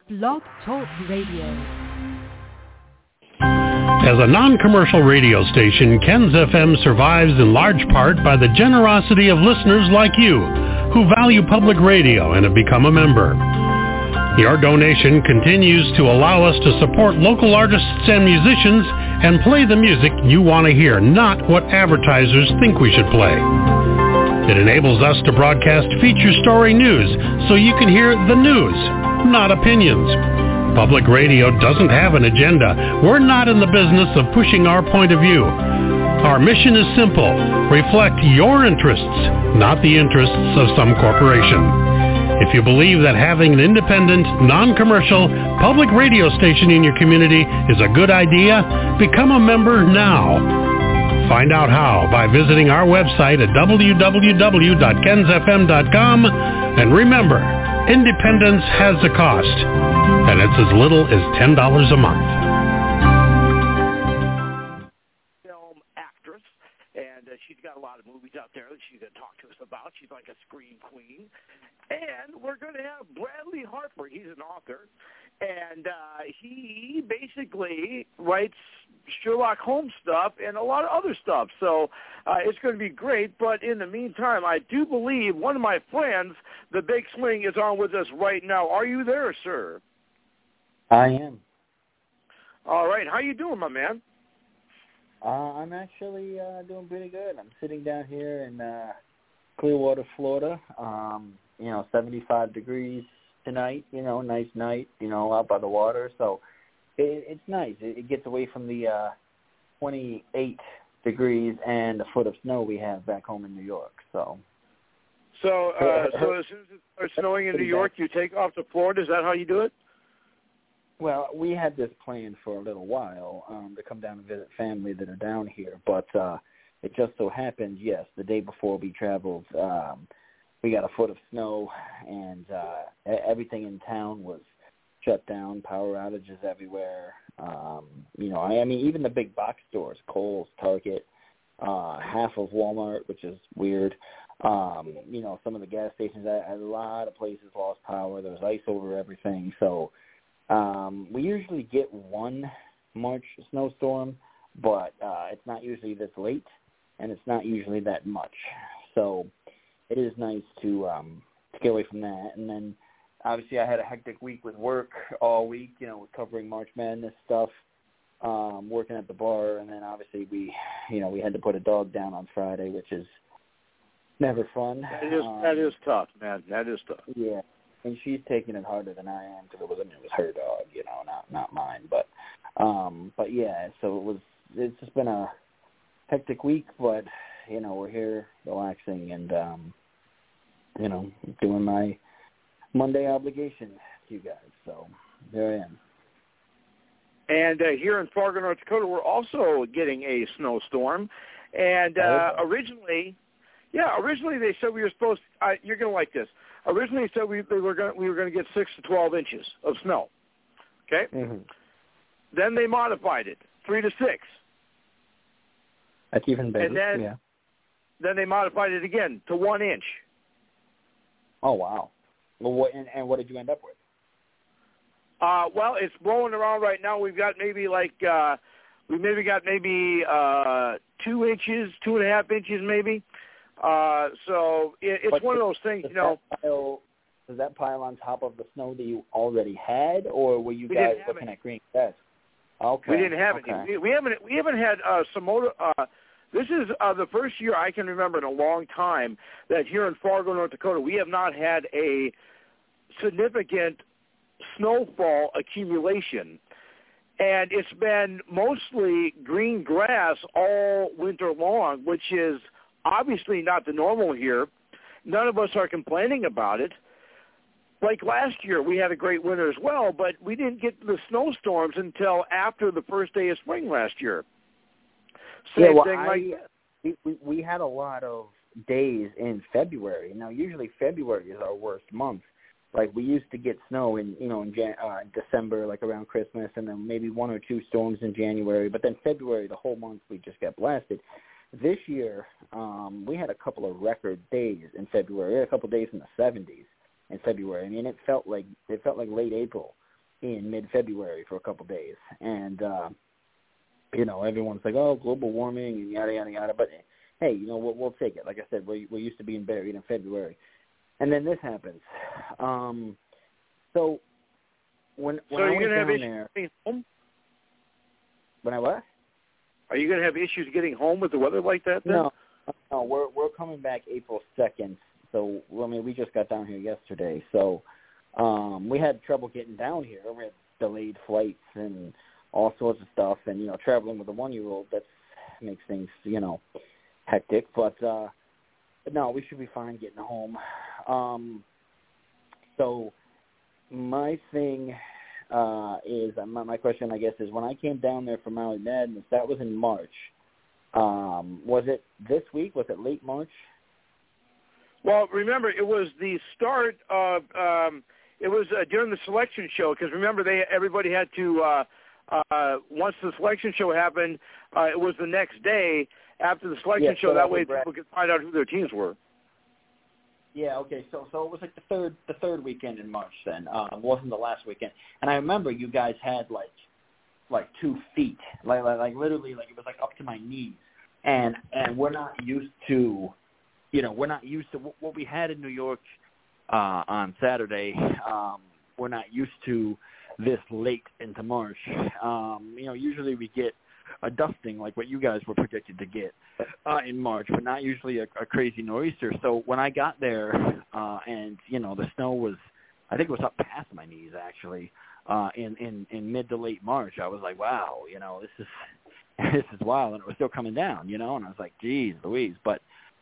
Blog Talk Radio. As a non-commercial radio station, Ken's FM survives in large part by the generosity of listeners like you who value public radio and have become a member. Your donation continues to allow us to support local artists and musicians and play the music you want to hear, not what advertisers think we should play. It enables us to broadcast feature story news so you can hear the news, not opinions. Public radio doesn't have an agenda. We're not in the business of pushing our point of view. Our mission is simple. Reflect your interests, not the interests of some corporation. If you believe that having an independent, non-commercial, public radio station in your community is a good idea, become a member now. Find out how by visiting our website at www.kensfm.com. And remember, independence has a cost, and it's as little as $10 a month. Film actress, and she's got a lot of movies out there that she's going to talk to us about. She's like a screen queen. And we're going to have Bradley Harper. He's an author, and he basically writes Sherlock Holmes stuff and a lot of other stuff. So it's going to be great. But in the meantime, I do believe one of my friends, the Big Swing, is on with us right now. Are you there, sir? I am. All right. How you doing, my man? I'm actually doing pretty good. I'm sitting down here in Clearwater, Florida. 75 degrees tonight, nice night, out by the water. So it's nice. It gets away from the 28 degrees and a foot of snow we have back home in New York. So as soon as it starts snowing in New York, you take off to Florida? Is that how you do it? Well, we had this planned for a little while to come down and visit family that are down here. But it just so happened, yes, the day before we traveled, we got a foot of snow, and everything in town was shut down, power outages everywhere. Even the big box stores, Kohl's, Target, half of Walmart, which is weird. Some of the gas stations, a lot of places lost power. There was ice over everything. So we usually get one March snowstorm, but it's not usually this late, and it's not usually that much. So it is nice to get away from that. And then, obviously, I had a hectic week with work all week, with covering March Madness stuff, working at the bar. And then, obviously, we had to put a dog down on Friday, which is never fun. That is tough, man. That is tough. Yeah, and she's taking it harder than I am because it was her dog, not mine. But yeah, so it's just been a hectic week, but we're here relaxing and doing my Monday obligation to you guys. So there I am. And here in Fargo, North Dakota, we're also getting a snowstorm. And originally they said we were supposed to, you're going to like this. Originally they said we were going to get 6 to 12 inches of snow. Okay? Mm-hmm. Then they modified it, 3 to 6. That's even better. And then they modified it again to 1 inch. Oh, wow. Well, what did you end up with? It's blowing around right now. We've got maybe 2 inches, 2.5 inches maybe. So it's one of those things, Does that pile on top of the snow that you already had, or were you guys looking at green grass? Okay. We didn't have any. We haven't had some motor. This is the first year I can remember in a long time that here in Fargo, North Dakota, we have not had a significant snowfall accumulation. And it's been mostly green grass all winter long, which is obviously not the normal here. None of us are complaining about it. Like last year, we had a great winter as well, but we didn't get the snowstorms until after the first day of spring last year. We had a lot of days in February. Now, usually February is our worst month. Like, we used to get snow in December, like around Christmas, and then maybe 1 or 2 storms in January. But then February, the whole month, we just got blasted. This year, we had a couple of record days in February. We had a couple of days in the 70s in February. I mean, it felt like late April in mid-February for a couple days. And, everyone's like, oh, global warming and yada, yada, yada. But, hey, we'll take it. Like I said, we're used to being buried in February. And then this happens. So when I went down there, home? When I what? Are you going to have issues getting home with the weather like that then? No, we're coming back April 2nd. So, we just got down here yesterday. So we had trouble getting down here. We had delayed flights and all sorts of stuff. And, traveling with a 1-year-old, that makes things, hectic. But no, we should be fine getting home. So my thing is, my question, I guess, is when I came down there for Maui Madness, that was in March. Was it this week? Was it late March? Well, remember, it was the start of it was during the selection show, because remember, everybody had to once the selection show happened, it was the next day after the selection show. That way, people could find out who their teams were. Yeah. Okay. So it was like the third weekend in March. Then it wasn't the last weekend. And I remember you guys had like 2 feet, like literally, like it was like up to my knees. And we're not used to, what we had in New York on Saturday. We're not used to this late into March. Usually we get a dusting like what you guys were predicted to get in March, but not usually a crazy nor'easter. So when I got there and, the snow was, I think it was up past my knees actually, in mid to late March, I was like, wow, this is wild, and it was still coming down, and I was like, geez Louise. But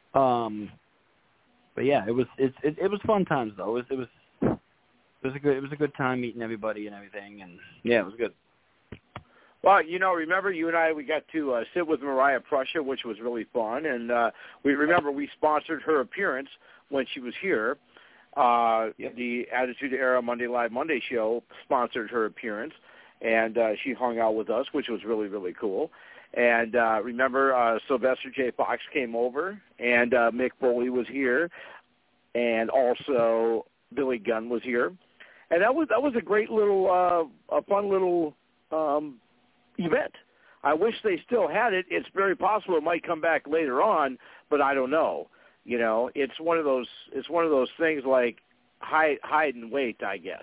yeah, it was fun times though. It was a good time meeting everybody and everything, and yeah, it was good. Well, remember you and I, we got to sit with Mariah Prussia, which was really fun, and we sponsored her appearance when she was here. Yep. The Attitude Era Monday Live Monday show sponsored her appearance, and she hung out with us, which was really, really cool. And remember, Sylvester J. Fox came over, and Mick Foley was here, and also Billy Gunn was here. And that was a great little, a fun little event. I wish they still had it. It's very possible it might come back later on, but I don't know. It's one of those things like hide and wait, I guess.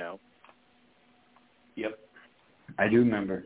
Yep, I do remember.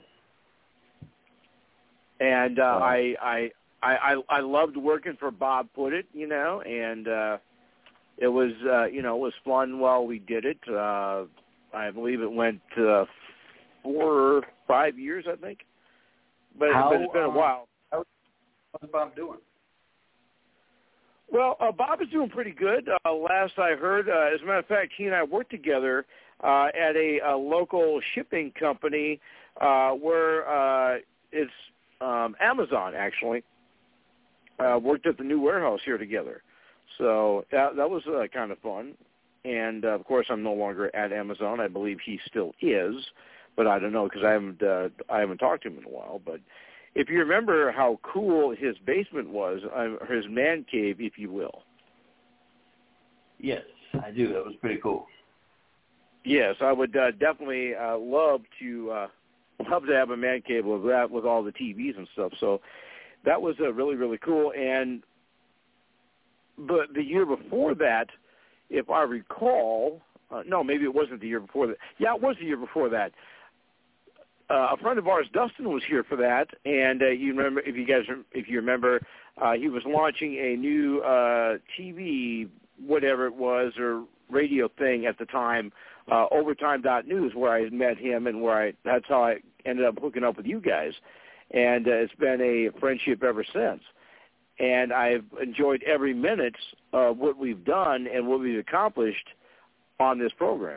And I loved working for Bob Puttitt, and it was it was fun while we did it. I believe it went 4 or 5 years, I think. But it's been a while. How's Bob doing? Well, Bob is doing pretty good. Last I heard, as a matter of fact, he and I worked together at a local shipping company where it's Amazon, actually. Worked at the new warehouse here together. So that was kind of fun. And, of course, I'm no longer at Amazon. I believe he still is, but I don't know because I haven't talked to him in a while. But if you remember how cool his basement was, his man cave, if you will. Yes, I do. That was pretty cool. Yes, I would definitely love to have a man cave with that, with all the TVs and stuff. So that was really, really cool. But the year before that, if I recall, no, maybe it wasn't the year before that. Yeah, it was the year before that. A friend of ours, Dustin, was here for that, and you remember, if you remember, he was launching a new TV, whatever it was, or radio thing at the time, Overtime.News, where I met him, and that's how I ended up hooking up with you guys, and it's been a friendship ever since. And I've enjoyed every minute of what we've done and what we've accomplished on this program.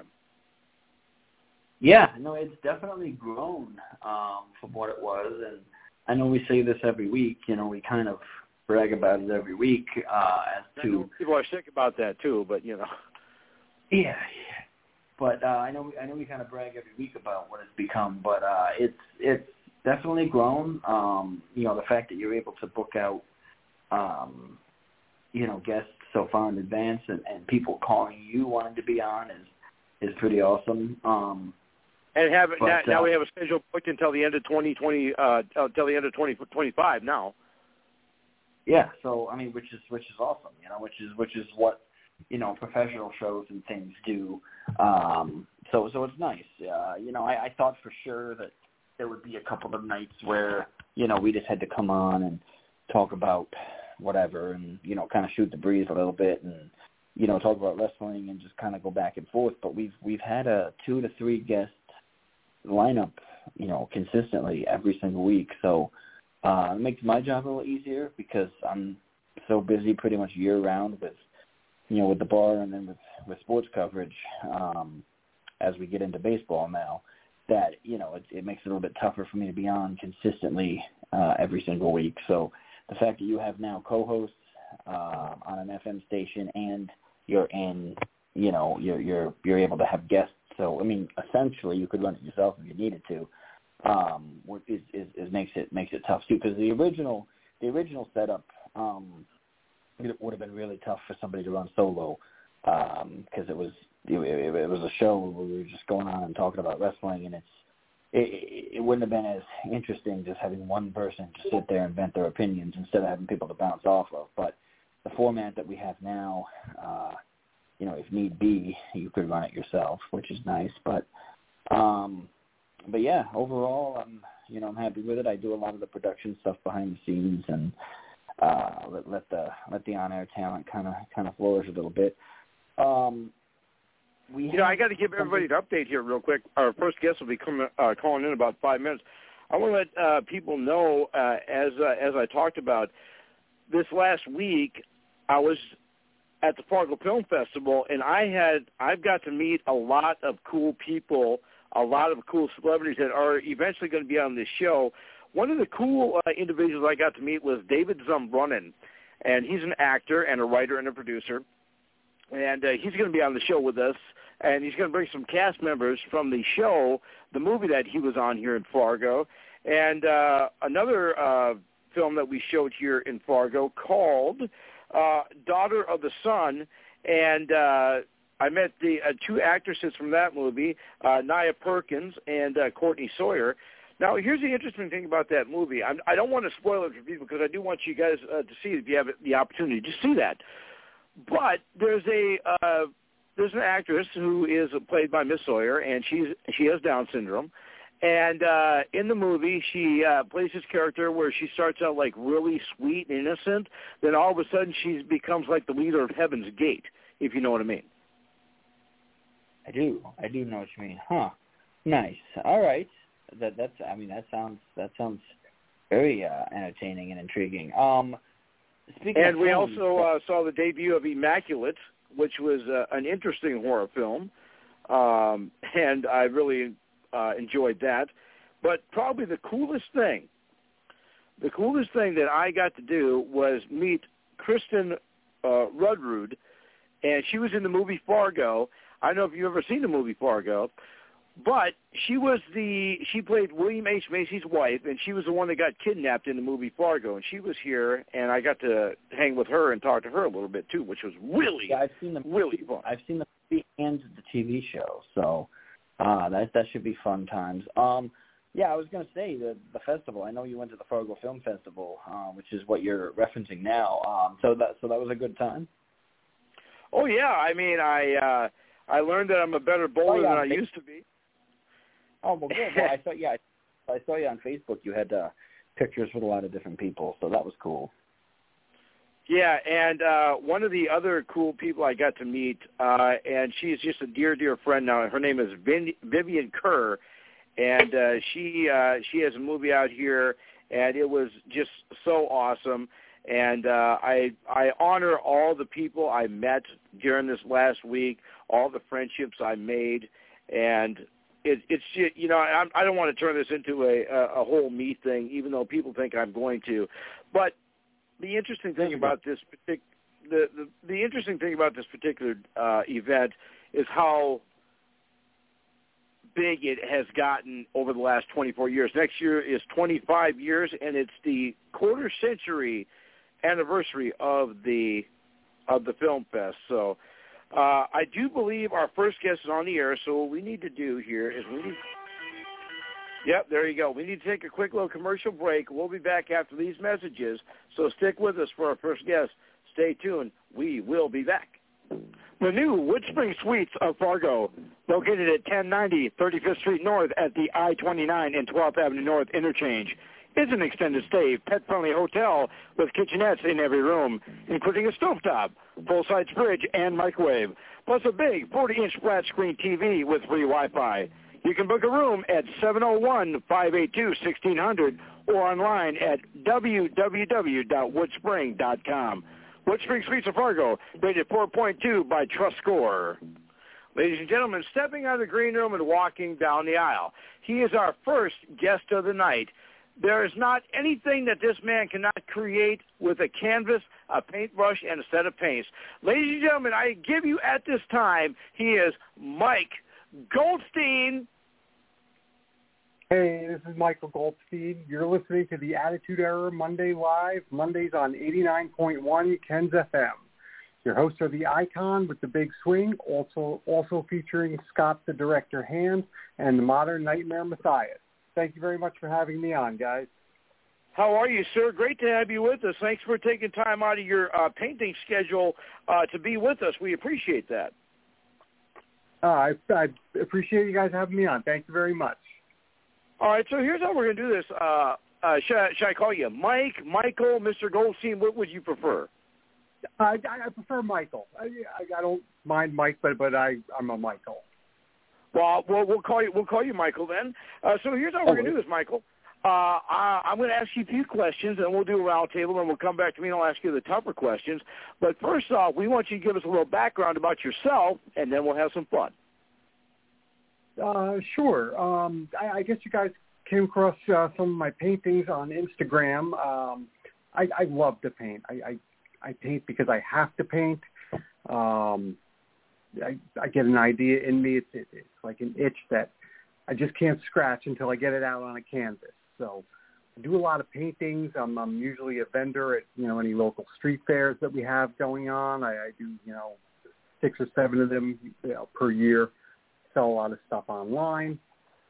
Yeah, no, it's definitely grown from what it was, and I know we say this every week. We kind of brag about it every week. People are sick about that too, but Yeah, but I know we kind of brag every week about what it's become, but it's definitely grown. The fact that you're able to book out, guests so far in advance, and people calling you wanting to be on is pretty awesome. And now we have a schedule booked until the end of 2020, until the end of 2025 now. Yeah, so I mean, which is awesome, which is what professional shows and things do. So it's nice. I thought for sure that there would be a couple of nights where we just had to come on and talk about whatever, and kind of shoot the breeze a little bit, and talk about wrestling and just kind of go back and forth. But we've had a 2 to 3 guest lineup, consistently every single week. So it makes my job a little easier because I'm so busy pretty much year round with, with the bar and then with sports coverage as we get into baseball now, that, it makes it a little bit tougher for me to be on consistently every single week. So the fact that you have now co-hosts on an FM station and you're in, you're able to have guests. So, I mean, essentially you could run it yourself if you needed to. Makes it tough too, because the original setup it would have been really tough for somebody to run solo, because it was a show where we were just going on and talking about wrestling, and it wouldn't have been as interesting just having one person just sit there and vent their opinions instead of having people to bounce off of. But the format that we have now, if need be, you could run it yourself, which is nice. But yeah, overall, I'm happy with it. I do a lot of the production stuff behind the scenes, and let the on-air talent kind of flourish a little bit. I got to give everybody an update here real quick. Our first guest will be calling in about 5 minutes. I want to let people know, as I talked about, this last week I was at the Fargo Film Festival, and I've got to meet a lot of cool people, a lot of cool celebrities that are eventually going to be on this show. One of the cool individuals I got to meet was David Zumbrunnen, and he's an actor and a writer and a producer, and he's going to be on the show with us, and he's going to bring some cast members from the show, the movie that he was on here in Fargo, and another film that we showed here in Fargo called Daughter of the Sun, and I met the 2 actresses from that movie, Nia Perkins and Courtney Sawyer. Now, here's the interesting thing about that movie. I don't want to spoil it for people because I do want you guys to see it if you have the opportunity to see that. But there's an actress who is played by Miss Sawyer, and she has Down syndrome. And in the movie, she plays this character where she starts out like really sweet and innocent. Then all of a sudden, she becomes like the leader of Heaven's Gate, if you know what I mean. I do know what you mean. Huh? Nice. All right. That sounds very entertaining and intriguing. And we also saw the debut of Immaculate, which was an interesting horror film, and I really enjoyed that. But probably the coolest thing that I got to do was meet Kristen Rudrud, and she was in the movie Fargo. I don't know if you've ever seen the movie Fargo, but she played William H. Macy's wife, and she was the one that got kidnapped in the movie Fargo, and she was here, and I got to hang with her and talk to her a little bit too, which was really, really fun. I've seen the movie and the TV show, so that should be fun times. Yeah, I was going to say the festival. I know you went to the Fargo Film Festival, which is what you're referencing now. So that was a good time. Oh yeah, I mean I learned that I'm a better bowler than I used to be. Oh, well, good. Well, I saw you on Facebook. You had pictures with a lot of different people, so that was cool. Yeah, and one of the other cool people I got to meet, and she's just a dear, dear friend now. Her name is Vivian Kerr, and she has a movie out here, and it was just so awesome. And I honor all the people I met during this last week, all the friendships I made, and it's just, I don't want to turn this into a whole me thing, even though people think I'm going to. But the interesting thing about this the interesting thing about this particular event is how big it has gotten over the last 24 years. Next year is 25 years, and it's the quarter century anniversary of the Film Fest. So I do believe our first guest is on the air, so what we need to do here is Yep, there you go. We need to take a quick little commercial break. We'll be back after these messages, so stick with us for our first guest. Stay tuned. We will be back. The new Woodspring Suites of Fargo, located at 1090 35th Street North at the I-29 and 12th Avenue North interchange, is an extended stay, pet-friendly hotel with kitchenettes in every room, including a stovetop, full-size fridge, and microwave, plus a big 40-inch flat-screen TV with free Wi-Fi. You can book a room at 701-582-1600 or online at www.woodspring.com. Woodspring Suites of Fargo, rated 4.2 by TrustScore. Ladies and gentlemen, stepping out of the green room and walking down the aisle, he is our first guest of the night. There is not anything that this man cannot create with a canvas, a paintbrush, and a set of paints. Ladies and gentlemen, I give you at this time, he is Mike Goldstein. Hey, this is Michael Goldstein. You're listening to the Attitude Era Monday Live, Mondays on 89.1 Ken's FM. Your hosts are the Icon with the Big Swing, also featuring Scott the Director Hand and the Modern Nightmare Matthias. Thank you very much for having me on, guys. How are you, sir? Great to have you with us. Thanks for taking time out of your painting schedule to be with us. We appreciate that. I appreciate you guys having me on. Thank you very much. All right, so here's how we're going to do this. Should I call you Mike, Michael, Mr. Goldstein? What would you prefer? I prefer Michael. I don't mind Mike, but I'm a Michael. Well, we'll call you Michael then. So here's how we're going to do this, Michael. I'm going to ask you a few questions, and we'll do a round table, and we'll come back to me, and I'll ask you the tougher questions. But first off, we want you to give us a little background about yourself, and then we'll have some fun. Sure. I guess you guys came across some of my paintings on Instagram. I love to paint. I paint because I have to paint. I get an idea in me. It's like an itch that I just can't scratch until I get it out on a canvas. So I do a lot of paintings. I'm usually a vendor at, any local street fairs that we have going on. I do, 6 or 7 of them per year. Sell a lot of stuff online.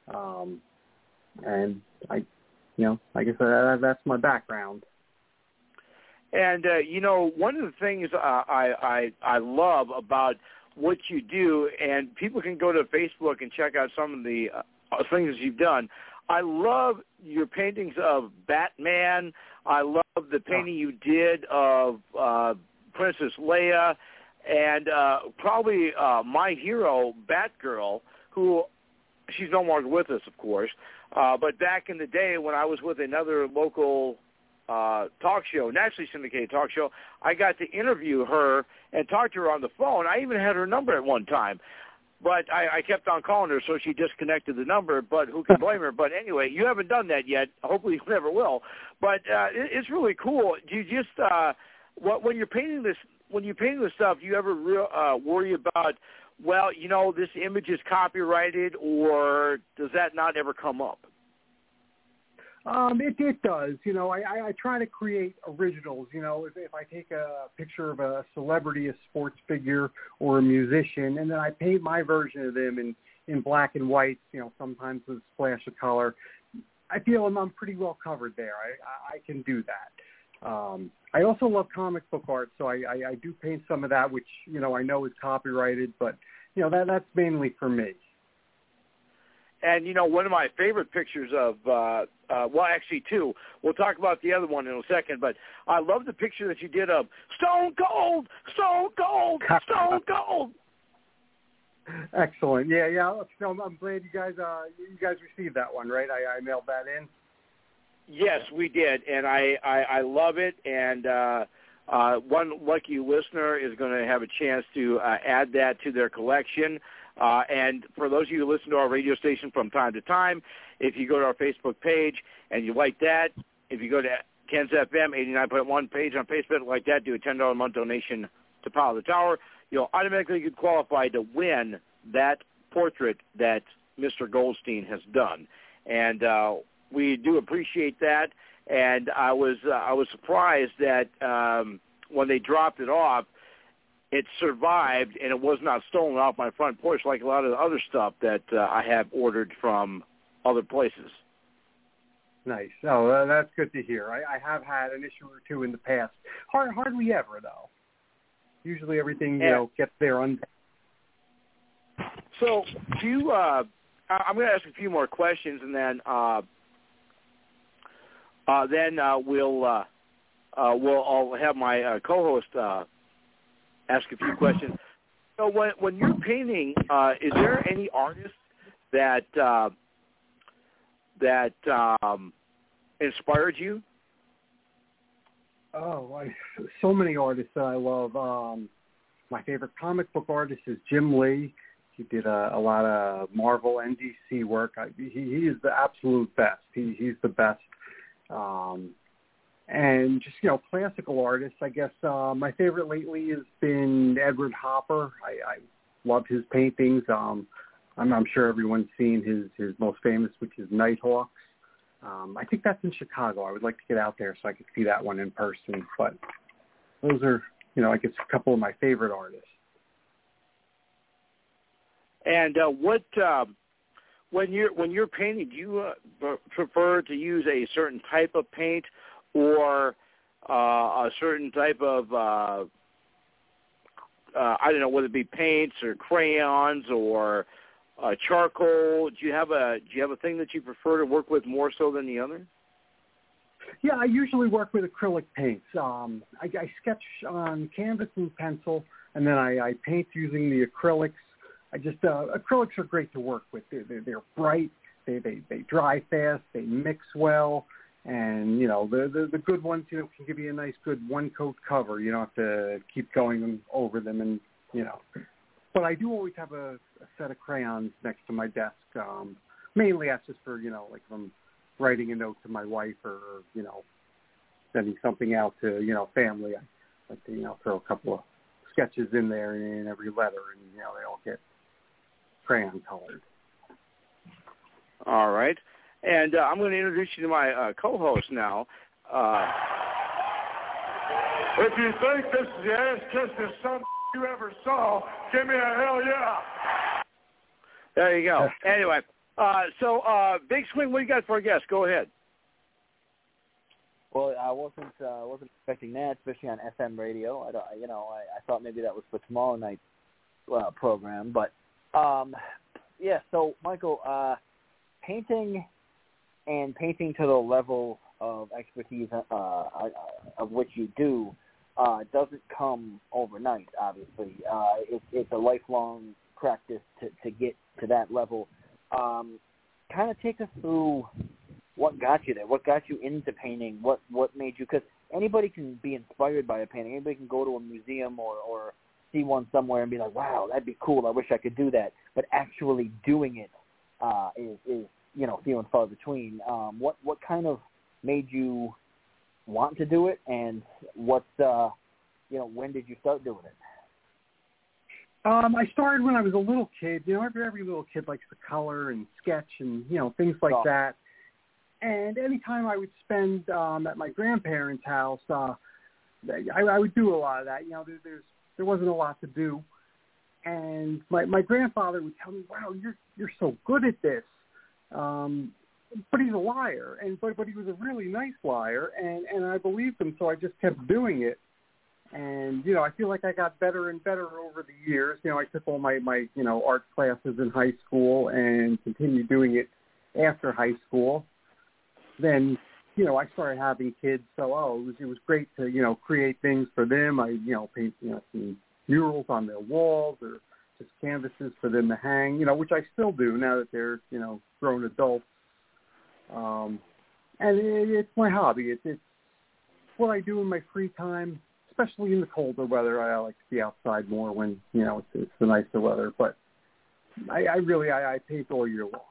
And I guess that's my background. And, one of the things I love about what you do, and people can go to Facebook and check out some of the things you've done. I love your paintings of Batman. I love the painting you did of Princess Leia, and probably my hero, Batgirl, who she's no longer with us, of course. But back in the day when I was with another local talk show, nationally syndicated talk show, I got to interview her and talk to her on the phone. I even had her number at one time. But I kept on calling her, so she disconnected the number, but who can blame her? But anyway, you haven't done that yet. Hopefully you never will. But it's really cool. Do you just when you're painting this stuff, do you ever worry about, well, this image is copyrighted, or does that not ever come up? It does. I try to create originals. If I take a picture of a celebrity, a sports figure, or a musician, and then I paint my version of them in black and white, sometimes with a splash of color, I feel I'm pretty well covered there. I can do that. I also love comic book art, so I do paint some of that, which, I know is copyrighted, but, that's mainly for me. And, one of my favorite pictures of, actually two. We'll talk about the other one in a second, but I love the picture that you did of Stone Cold, Stone Cold, Stone Cold. Excellent. Yeah. I'm glad you guys received that one, right? I mailed that in. Yes, we did, and I love it, and one lucky listener is going to have a chance to add that to their collection. And for those of you who listen to our radio station from time to time, if you go to our Facebook page and you like that, if you go to Ken's FM 89.1 page on Facebook like that, do a $10 a month donation to Power the Tower, you'll automatically get qualified to win that portrait that Mr. Goldstein has done. And we do appreciate that. And I was surprised that when they dropped it off, it survived, and it was not stolen off my front porch like a lot of the other stuff that I have ordered from other places. Nice. Oh, that's good to hear. I have had an issue or two in the past. Hardly ever, though. Usually everything, gets there on. So, do you, I'm going to ask a few more questions, and then we'll I'll have my co-host ask a few questions. So, when you're painting, is there any artist that inspired you? Oh, so many artists that I love. My favorite comic book artist is Jim Lee. He did a lot of Marvel and DC work. He is the absolute best. He's the best. And just, classical artists, I guess my favorite lately has been Edward Hopper. I love his paintings. I'm sure everyone's seen his most famous, which is Nighthawks. I think that's in Chicago. I would like to get out there so I could see that one in person. But those are, I guess, a couple of my favorite artists. And when you're painting, do you prefer to use a certain type of paint or a certain type of I don't know, whether it be paints or crayons or charcoal? Do you have a thing that you prefer to work with more so than the other? Yeah, I usually work with acrylic paints. I sketch on canvas and pencil, and then I paint using the acrylics. Acrylics are great to work with. They're bright. They dry fast. They mix well, and the good ones can give you a nice good one coat cover. You don't have to keep going over them, and But I do always have a set of crayons next to my desk. Mainly that's just for like if I'm writing a note to my wife or sending something out to family. I like to throw a couple of sketches in there in every letter, and they all get crayon colored. All right. And I'm going to introduce you to my co-host now. If you think this is the ass-kissing son you ever saw, give me a hell yeah. There you go. Anyway, so Big Swing, what do you got for our guest? Go ahead. Well, I wasn't expecting that, especially on FM radio. I thought maybe that was for tomorrow night's program, but yeah. So Michael, painting to the level of expertise of which you do doesn't come overnight. Obviously, it's a lifelong practice to get to that level. Kind of take us through what got you there. What got you into painting? What made you? Because anybody can be inspired by a painting. Anybody can go to a museum or see one somewhere and be like, wow, that'd be cool. I wish I could do that. But actually doing it is few and far between. What kind of made you want to do it, and when did you start doing it? I started when I was a little kid. Every little kid likes to color and sketch and things like that. And anytime I would spend at my grandparents' house, I would do a lot of that. There wasn't a lot to do, and my grandfather would tell me, "Wow, you're so good at this," but he's a liar, but he was a really nice liar, and I believed him, so I just kept doing it. And I feel like I got better and better over the years. I took all my art classes in high school and continued doing it after high school. Then I started having kids, so it was great to create things for them. I paint some murals on their walls or just canvases for them to hang, which I still do now that they're grown adults. And it's my hobby. It's what I do in my free time, especially in the colder weather. I like to be outside more when it's the nicer weather. But I paint all year long.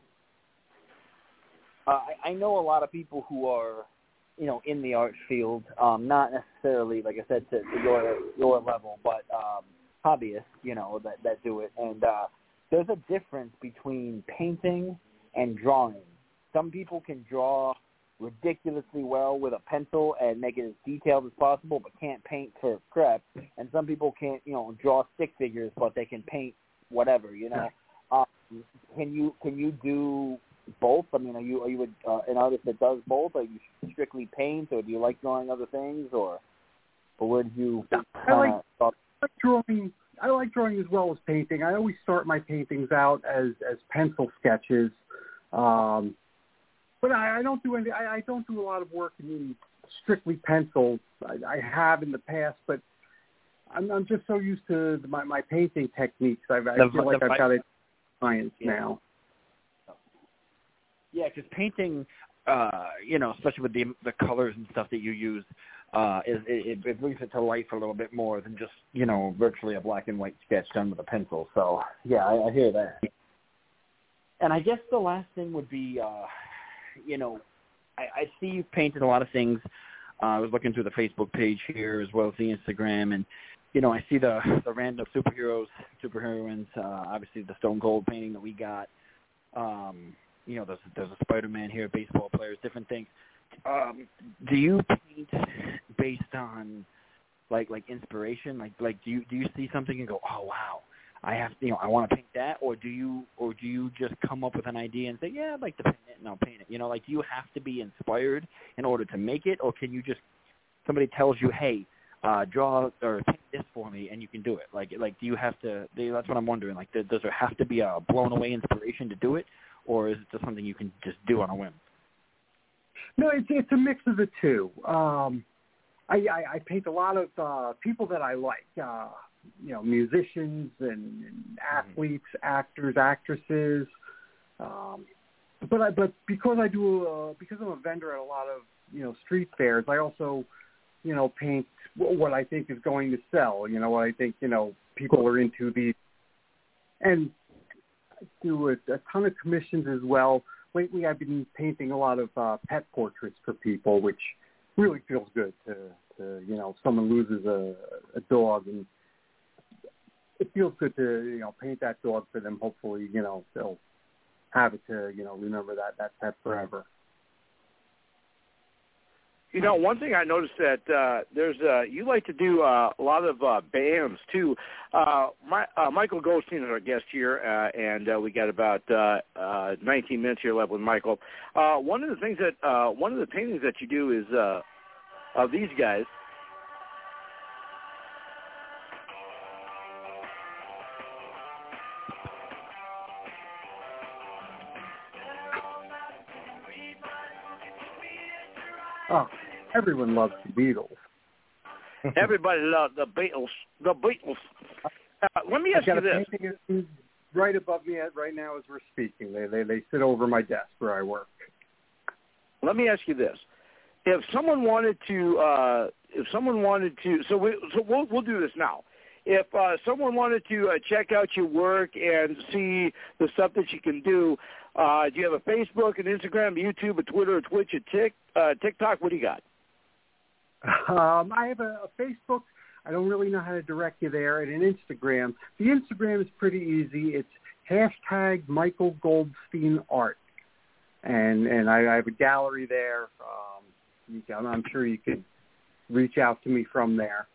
I know a lot of people who are, in the art field, not necessarily, like I said, to your level, but hobbyists, that do it. And there's a difference between painting and drawing. Some people can draw ridiculously well with a pencil and make it as detailed as possible, but can't paint for crap. And some people can't, draw stick figures, but they can paint whatever. Can you do both? I mean, are you an artist that does both? Are you strictly paint, or do you like drawing other things, or where do you? I like drawing. I like drawing as well as painting. I always start my paintings out as pencil sketches, but I don't do any. I don't do a lot of work in strictly pencil. I have in the past, but I'm just so used to my painting techniques. I feel like I've got it science now. Yeah, because painting, especially with the colors and stuff that you use, it brings it to life a little bit more than just, virtually a black and white sketch done with a pencil. So, yeah, I hear that. And I guess the last thing would be, I see you've painted a lot of things. I was looking through the Facebook page here as well as the Instagram, and, I see the random superheroines, obviously the Stone Cold painting that we got. There's a Spider-Man here, baseball players, different things. Do you paint based on like inspiration? Like do you see something and go, oh wow, I want to paint that, or do you just come up with an idea and say, yeah, I'd like to paint it and I'll paint it? Do you have to be inspired in order to make it, or can you just, somebody tells you, hey, draw or paint this for me, and you can do it? Like do you have to? That's what I'm wondering. Like, does there have to be a blown away inspiration to do it, or is it just something you can just do on a whim? No, it's a mix of the two. I paint a lot of people that I like, musicians and athletes, actors, actresses. But because because I'm a vendor at a lot of street fairs, I also paint what I think is going to sell. What I think people are into. And I do a ton of commissions as well. Lately, I've been painting a lot of pet portraits for people, which really feels good to if someone loses a dog, and it feels good to paint that dog for them. Hopefully, they'll have it to remember that pet forever. One thing I noticed that there's you like to do a lot of bands too. Michael Goldstein is our guest here, and we got about 19 minutes here left with Michael. One of the paintings that you do is of these guys. Oh, everyone loves the Beatles. Everybody loves the Beatles. The Beatles. Let me ask you this. I've got a painting right above me right now as we're speaking. They sit over my desk where I work. Let me ask you this: if someone wanted to, so we'll do this now. If someone wanted to check out your work and see the stuff that you can do, do you have a Facebook, an Instagram, a YouTube, a Twitter, a Twitch, a TikTok? What do you got? I have a Facebook. I don't really know how to direct you there, and an Instagram. The Instagram is pretty easy. It's #Michael Goldstein Art, and I have a gallery there. I'm sure you could reach out to me from there.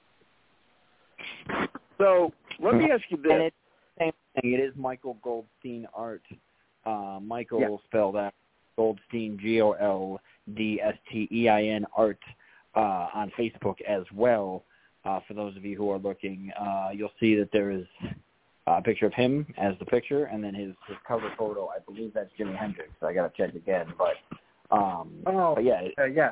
So let me ask you this. And it's the same thing. It is Michael Goldstein Art. Michael spelled out Goldstein, GOLDSTEIN Art on Facebook as well. For those of you who are looking, you'll see that there is a picture of him as the picture, and then his cover photo. I believe that's Jimi Hendrix. I got to check again, but yeah.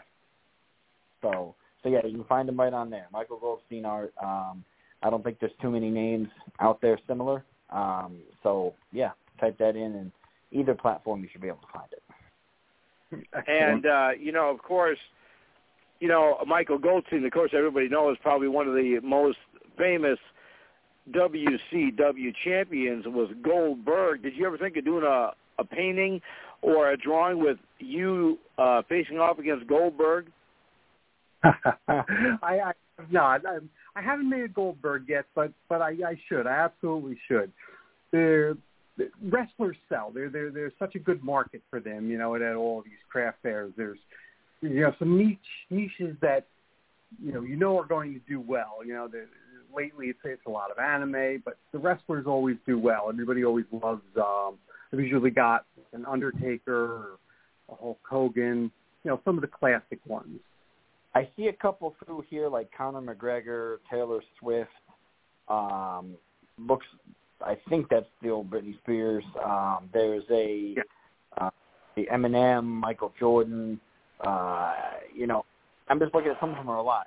So yeah, you can find him right on there, Michael Goldstein Art. I don't think there's too many names out there similar. So yeah, type that in, and either platform you should be able to find it. And of course, Michael Goldstein, of course, everybody knows, probably one of the most famous WCW champions was Goldberg. Did you ever think of doing a painting or a drawing with you facing off against Goldberg? I haven't made a Goldberg yet, but I should. I absolutely should. The wrestlers sell. There's such a good market for them, at all these craft fairs. There's some niches that are going to do well. Lately it's a lot of anime, but the wrestlers always do well. Everybody always loves. They've usually got an Undertaker or a Hulk Hogan. Some of the classic ones. I see a couple through here like Conor McGregor, Taylor Swift. Looks, I think that's the old Britney Spears. There's the Eminem, Michael Jordan. I'm just looking at some of them are a lot.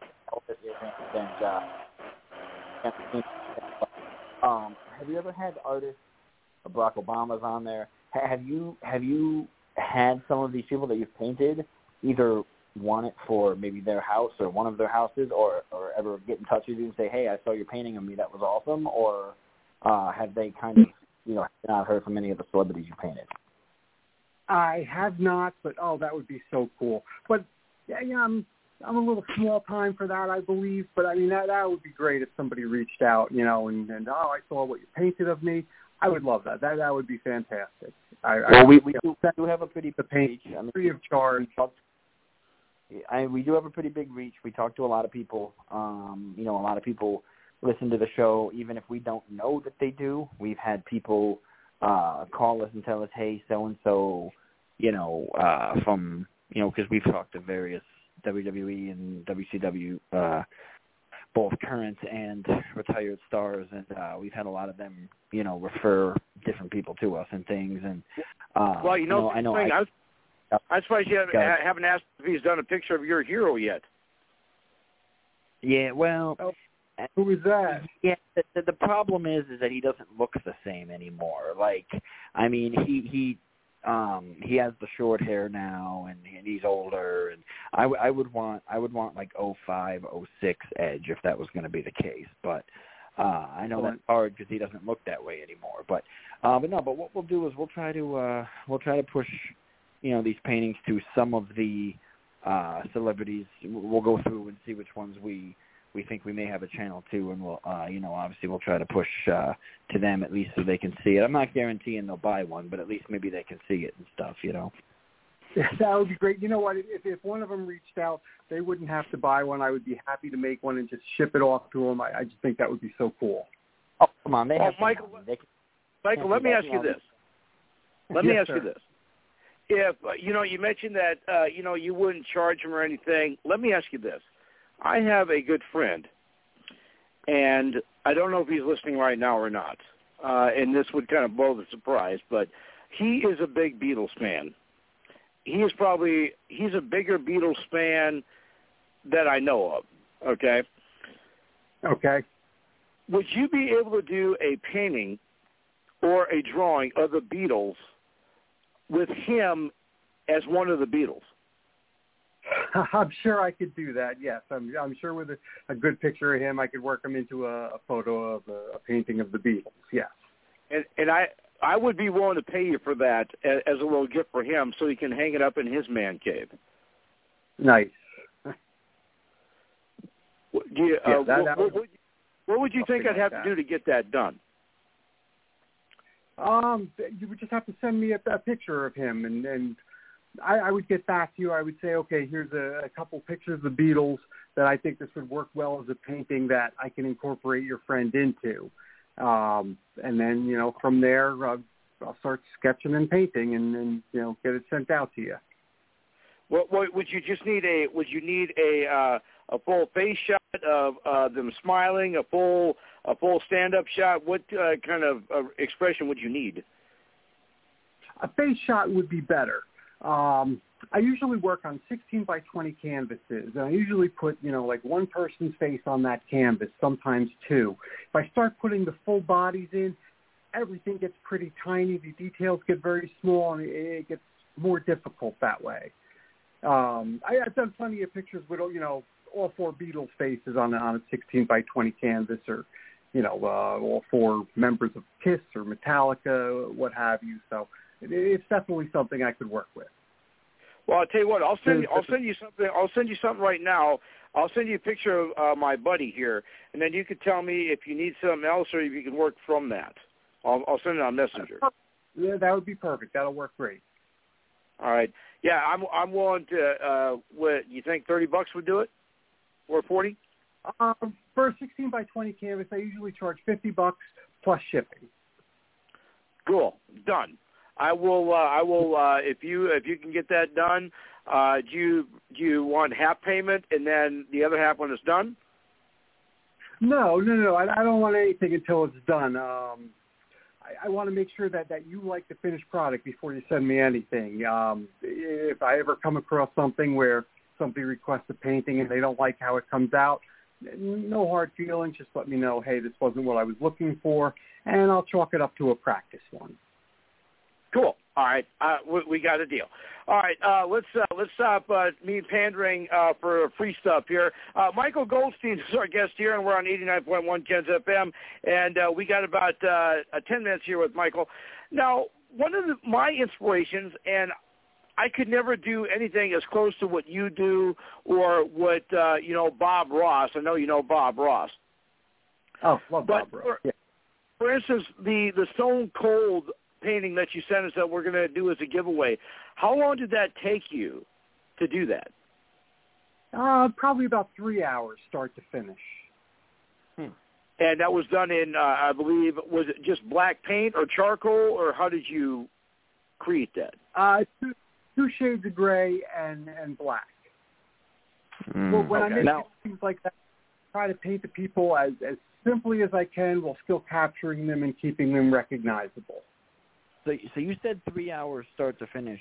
Have you ever had artists? Barack Obama's on there. Have you had some of these people that you've painted either want it for maybe their house or one of their houses, or ever get in touch with you and say, hey, I saw your painting of me, that was awesome, or have they kind of, not heard from any of the celebrities you painted? I have not, but that would be so cool. But I'm a little small time for that, I believe. But I mean, that would be great if somebody reached out, and I saw what you painted of me. I would love that. That would be fantastic. We do have a pretty big reach. Free of charge. We do have a pretty big reach. We talk to a lot of people. A lot of people listen to the show, even if we don't know that they do. We've had people call us and tell us, hey, so-and-so, from, because we've talked to various WWE and WCW, both current and retired stars, and we've had a lot of them, refer different people to us and things. And I'm surprised you haven't asked if he's done a picture of your hero yet. Yeah, well, who is that? Yeah, the problem is that he doesn't look the same anymore. Like, I mean, he has the short hair now, and he's older. And I would want like 05, 06 Edge if that was going to be the case. But I know that's hard because he doesn't look that way anymore. But what we'll do is we'll try to push these paintings to some of the celebrities. We'll go through and see which ones we think we may have a channel to, and we'll obviously we'll try to push to them at least so they can see it. I'm not guaranteeing they'll buy one, but at least maybe they can see it and stuff. Yeah, that would be great. You know what? If one of them reached out, they wouldn't have to buy one. I would be happy to make one and just ship it off to them. I just think that would be so cool. Oh, come on, Michael, let me ask you this. Let me ask you this. If, you mentioned that, you wouldn't charge him or anything. Let me ask you this. I have a good friend, and I don't know if he's listening right now or not, and this would kind of blow the surprise, but he is a big Beatles fan. He's a bigger Beatles fan that I know of, okay? Okay. Would you be able to do a painting or a drawing of the Beatles with him as one of the Beatles? I'm sure I could do that, yes. I'm sure with a good picture of him, I could work him into a photo of a painting of the Beatles, yes. And I would be willing to pay you for that as a little gift for him so he can hang it up in his man cave. Nice. What would you think I'd have to do to get that done? You would just have to send me a picture of him, and I would get back to you. I would say, okay, here's a couple pictures of the Beatles that I think this would work well as a painting that I can incorporate your friend into. And then, from there, I'll start sketching and painting and get it sent out to you. Well, would you need a full face shot of them smiling, a full stand-up shot? What kind of expression would you need? A face shot would be better. I usually work on 16 by 20 canvases, and I usually put, like one person's face on that canvas, sometimes two. If I start putting the full bodies in, everything gets pretty tiny. The details get very small, and it gets more difficult that way. I've done plenty of pictures with, all four Beatles faces on a 16 by 20 canvas, or, all four members of Kiss or Metallica, what have you. So it's definitely something I could work with. Well, I'll tell you what. I'll send you something. I'll send you something right now. I'll send you a picture of my buddy here, and then you can tell me if you need something else or if you can work from that. I'll send it on Messenger. Yeah, that would be perfect. That'll work great. All right. Yeah, I'm willing to. What you think? $30 would do it? or 40? For a 16 by 20 canvas, I usually charge $50 plus shipping. Cool. Done. I will. If you can get that done. Do you want half payment and then the other half when it's done? No. I don't want anything until it's done. I want to make sure that you like the finished product before you send me anything. If I ever come across something where somebody requests a painting and they don't like how it comes out, no hard feelings. Just let me know, hey, this wasn't what I was looking for, and I'll chalk it up to a practice one. Cool. All right, we got a deal. All right, let's stop me pandering for free stuff here. Michael Goldstein is our guest here, and we're on 89.1 Ken's FM, and we got about 10 minutes here with Michael. Now, one of my inspirations, and I could never do anything as close to what you do or what Bob Ross. I know you know Bob Ross. Oh, love Bob Ross. For instance, the Stone Cold painting that you sent us that we're going to do as a giveaway, how long did that take you to do that? Probably about 3 hours, start to finish. And that was done in, I believe, was it just black paint or charcoal, or how did you create that? Two shades of gray and black. Well, when I make things like that, I try to paint the people as simply as I can while still capturing them and keeping them recognizable. So you said 3 hours start to finish.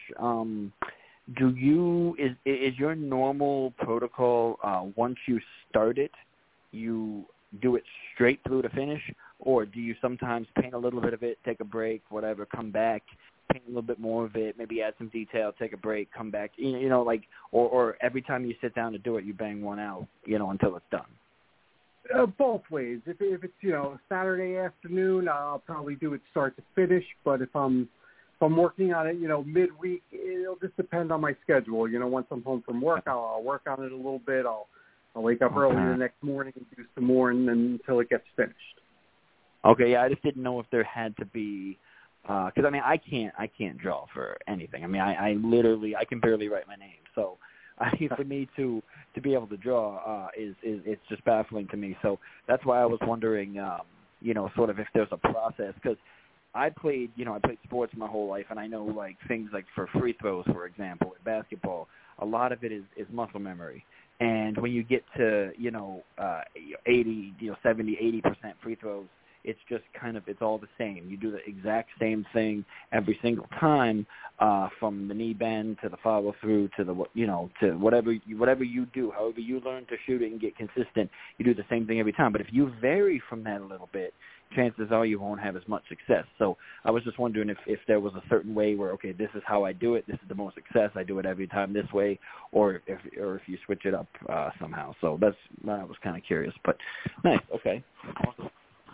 Is your normal protocol once you start it, you do it straight through to finish, or do you sometimes paint a little bit of it, take a break, whatever, come back, paint a little bit more of it, maybe add some detail, take a break, come back, or every time you sit down to do it, you bang one out, until it's done? Both ways. If it's Saturday afternoon, I'll probably do it start to finish. But if I'm working on it, midweek, it'll just depend on my schedule. Once I'm home from work, I'll work on it a little bit. I'll wake up early the next morning and do some more, and then until it gets finished. Okay, yeah, I just didn't know if there had to be, because I can't draw for anything. I literally can barely write my name, so. For me to be able to draw is it's just baffling to me. So that's why I was wondering, sort of if there's a process, because I played sports my whole life, and I know things like for free throws, for example, in basketball, a lot of it is muscle memory. And when you get to 80, 70, 80% free throws, it's just it's all the same. You do the exact same thing every single time, from the knee bend to the follow through to to whatever you do, however you learn to shoot it and get consistent, you do the same thing every time. But if you vary from that a little bit, chances are you won't have as much success. So I was just wondering if there was a certain way where, okay, this is how I do it, this is the most success, I do it every time this way, or if you switch it up somehow. So I was kind of curious. But nice, okay, awesome.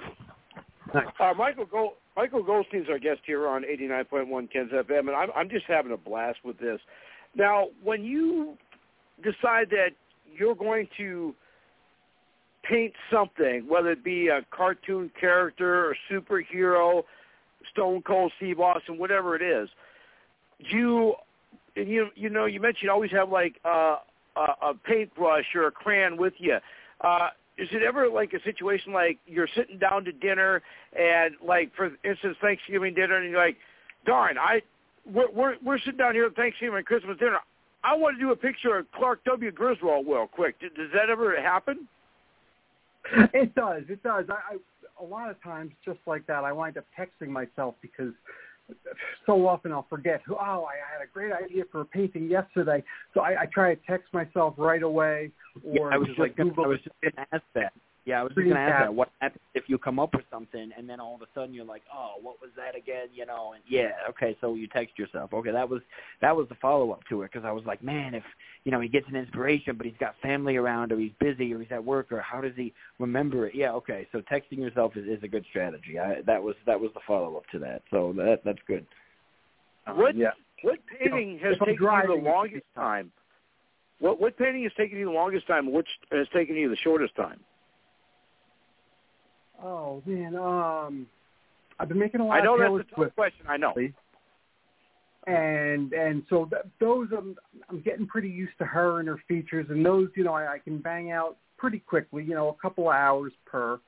Michael Goldstein's our guest here on 89.1 Ken's FM, and I'm just having a blast with this. Now, when you decide that you're going to paint something, whether it be a cartoon character or superhero, Stone Cold Steve Austin, whatever it is, you mentioned you always have a paintbrush or a crayon with you. Is it ever a situation like you're sitting down to dinner and, for instance, Thanksgiving dinner, and you're like, darn, we're sitting down here at Thanksgiving and Christmas dinner. I want to do a picture of Clark W. Griswold real quick. Does that ever happen? It does. I a lot of times, just like that, I wind up texting myself because so often I'll forget. I had a great idea for a painting yesterday, so I try to text myself right away. Or I was just going to ask that. Yeah, I was just going to ask that. What happens if you come up with something and then all of a sudden you're like, oh, what was that again? And yeah, okay, so you text yourself. Okay, that was the follow up to it, because I was like, man, if he gets an inspiration but he's got family around, or he's busy, or he's at work, or how does he remember it? Yeah, okay, so texting yourself is a good strategy. That was the follow up to that. So that's good. What painting has taken you the longest time? What painting has taken you the longest time? Which has taken you the shortest time? Oh man, I've been making a lot. I know of that's a tough question. I know. And so those I'm getting pretty used to her and her features, and those, you know, I can bang out pretty quickly, you know, a couple of hours per.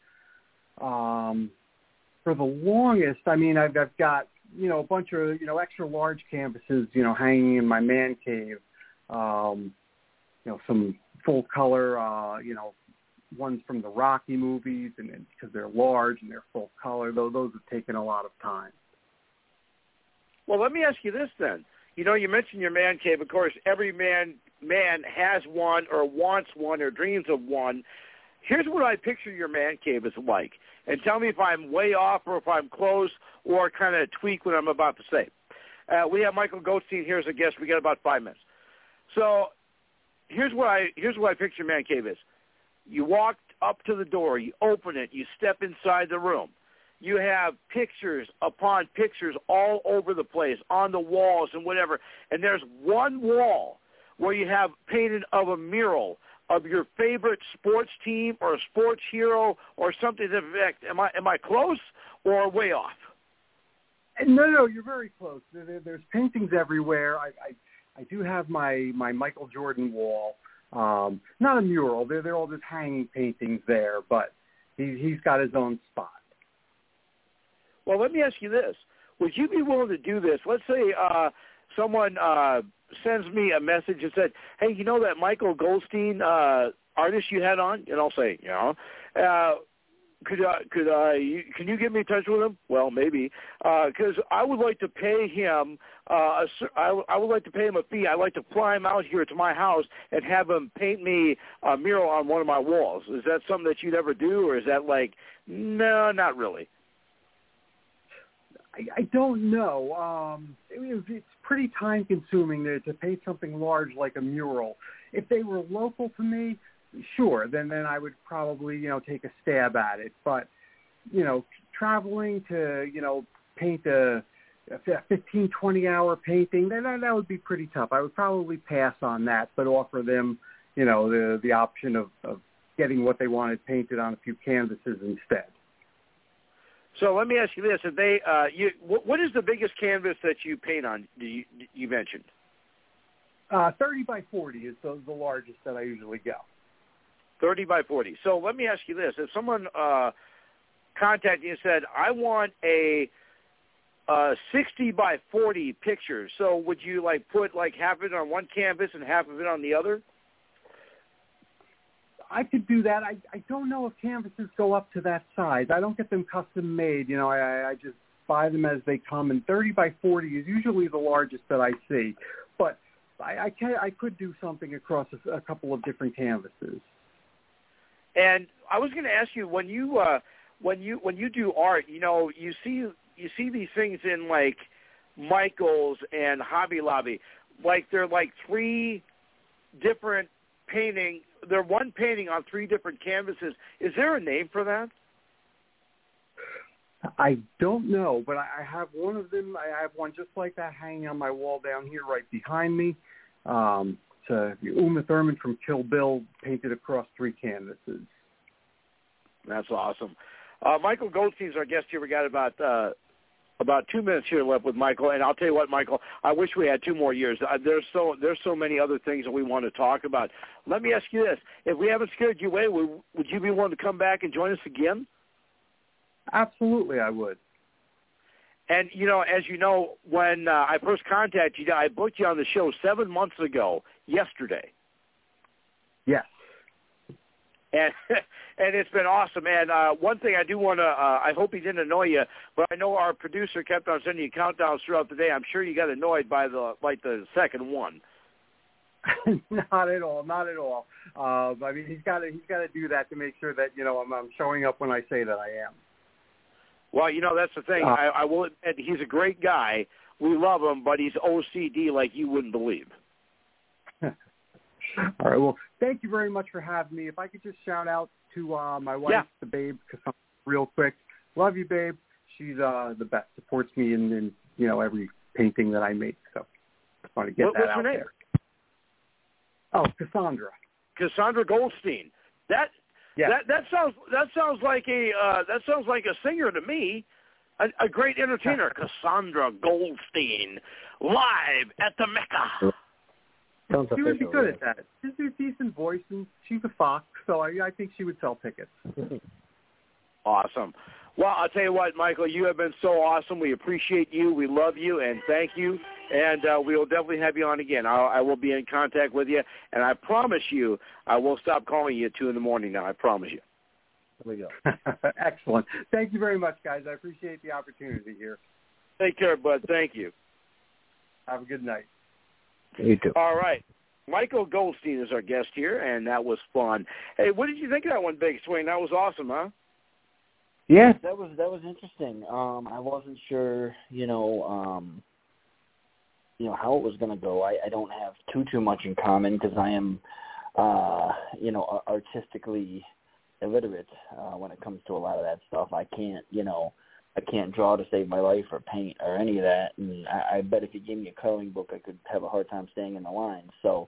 For the longest, I mean, I've got, you know, a bunch of, you know, extra large canvases, you know, hanging in my man cave. You know, some full color, you know, ones from the Rocky movies, and because they're large and they're full color, those have taken a lot of time. Well, let me ask you this then. You know, you mentioned your man cave. Of course, every man has one or wants one or dreams of one. Here's what I picture your man cave is like. And tell me if I'm way off or if I'm close or kind of tweak what I'm about to say. We have Michael Goldstein here as a guest. We got about 5 minutes. So here's what I picture your man cave is. You walk up to the door. You open it. You step inside the room. You have pictures upon pictures all over the place on the walls and whatever. And there's one wall where you have painted of a mural of your favorite sports team or a sports hero or something to that effect. Am I close or way off? No, you're very close. There's paintings everywhere. I do have my Michael Jordan wall. Not a mural. They're all just hanging paintings there, but he's got his own spot. Well, let me ask you this. Would you be willing to do this? Let's say someone sends me a message and said, hey, you know that Michael Goldstein artist you had on? And I'll say, you know, can you get me in touch with him? Well, maybe, because I would like to pay him. I would like to pay him a fee. I'd like to fly him out here to my house and have him paint me a mural on one of my walls. Is that something that you'd ever do, or is that like, no, not really? I don't know. It's pretty time-consuming to paint something large like a mural. If they were local to me, sure, then I would probably, you know, take a stab at it. But, you know, traveling to, you know, paint a 15, 20-hour painting, that would be pretty tough. I would probably pass on that, but offer them, you know, the option of getting what they wanted painted on a few canvases instead. So let me ask you this: if they, what is the biggest canvas that you paint on? You mentioned 30 by 40 is the largest that I usually go. 30 by 40. So let me ask you this: if someone contacted you and said, "I want a 60 by 40 picture," so would you like put like half of it on one canvas and half of it on the other? I could do that. I don't know if canvases go up to that size. I don't get them custom made. You know, I just buy them as they come, and 30 by 40 is usually the largest that I see. But I could do something across a couple of different canvases. And I was going to ask you, when you do art, you know, you see these things in like Michael's and Hobby Lobby, like they're like three different painting. They're one painting on three different canvases. Is there a name for that? I don't know, but I have one of them. I have one just like that hanging on my wall down here right behind me. It's Uma Thurman from Kill Bill painted across three canvases. That's awesome. Michael Goldstein's our guest here. We got about 2 minutes here left with Michael, and I'll tell you what, Michael, I wish we had 2 more years. There's so many other things that we want to talk about. Let me ask you this. If we haven't scared you away, would you be willing to come back and join us again? Absolutely, I would. And, you know, as you know, when I first contacted you, I booked you on the show 7 months ago, yesterday. Yes. And it's been awesome. And one thing I do want to, I hope he didn't annoy you, but I know our producer kept on sending you countdowns throughout the day. I'm sure you got annoyed by the second one. Not at all. I mean, he's got to do that to make sure that, you know, I'm showing up when I say that I am. Well, you know, that's the thing. I will admit he's a great guy. We love him, but he's OCD like you wouldn't believe. All right. Well, thank you very much for having me. If I could just shout out to my wife, the Babe, real quick. Love you, Babe. She's the best. Supports me in you know, every painting that I make. So I just want to get that out there. Oh, Cassandra. Cassandra Goldstein. That sounds like a singer to me. a great entertainer, Cassandra Goldstein, live at the Mecca. She would be good at that. She's a decent voice, and she's a fox, so I think she would sell tickets. Awesome. Well, I'll tell you what, Michael, you have been so awesome. We appreciate you. We love you, and thank you. And we will definitely have you on again. I will be in contact with you, and I promise you I will stop calling you at 2 in the morning now. I promise you. There we go. Excellent. Thank you very much, guys. I appreciate the opportunity here. Take care, bud. Thank you. Have a good night. You too. All right. Michael Goldstein is our guest here, and that was fun. Hey, what did you think of that one, Big Swing? That was awesome, huh? Yeah, that was interesting. I wasn't sure, how it was going to go. I don't have too much in common because I am, artistically illiterate when it comes to a lot of that stuff. I can't draw to save my life or paint or any of that. And I bet if you gave me a coloring book, I could have a hard time staying in the line. So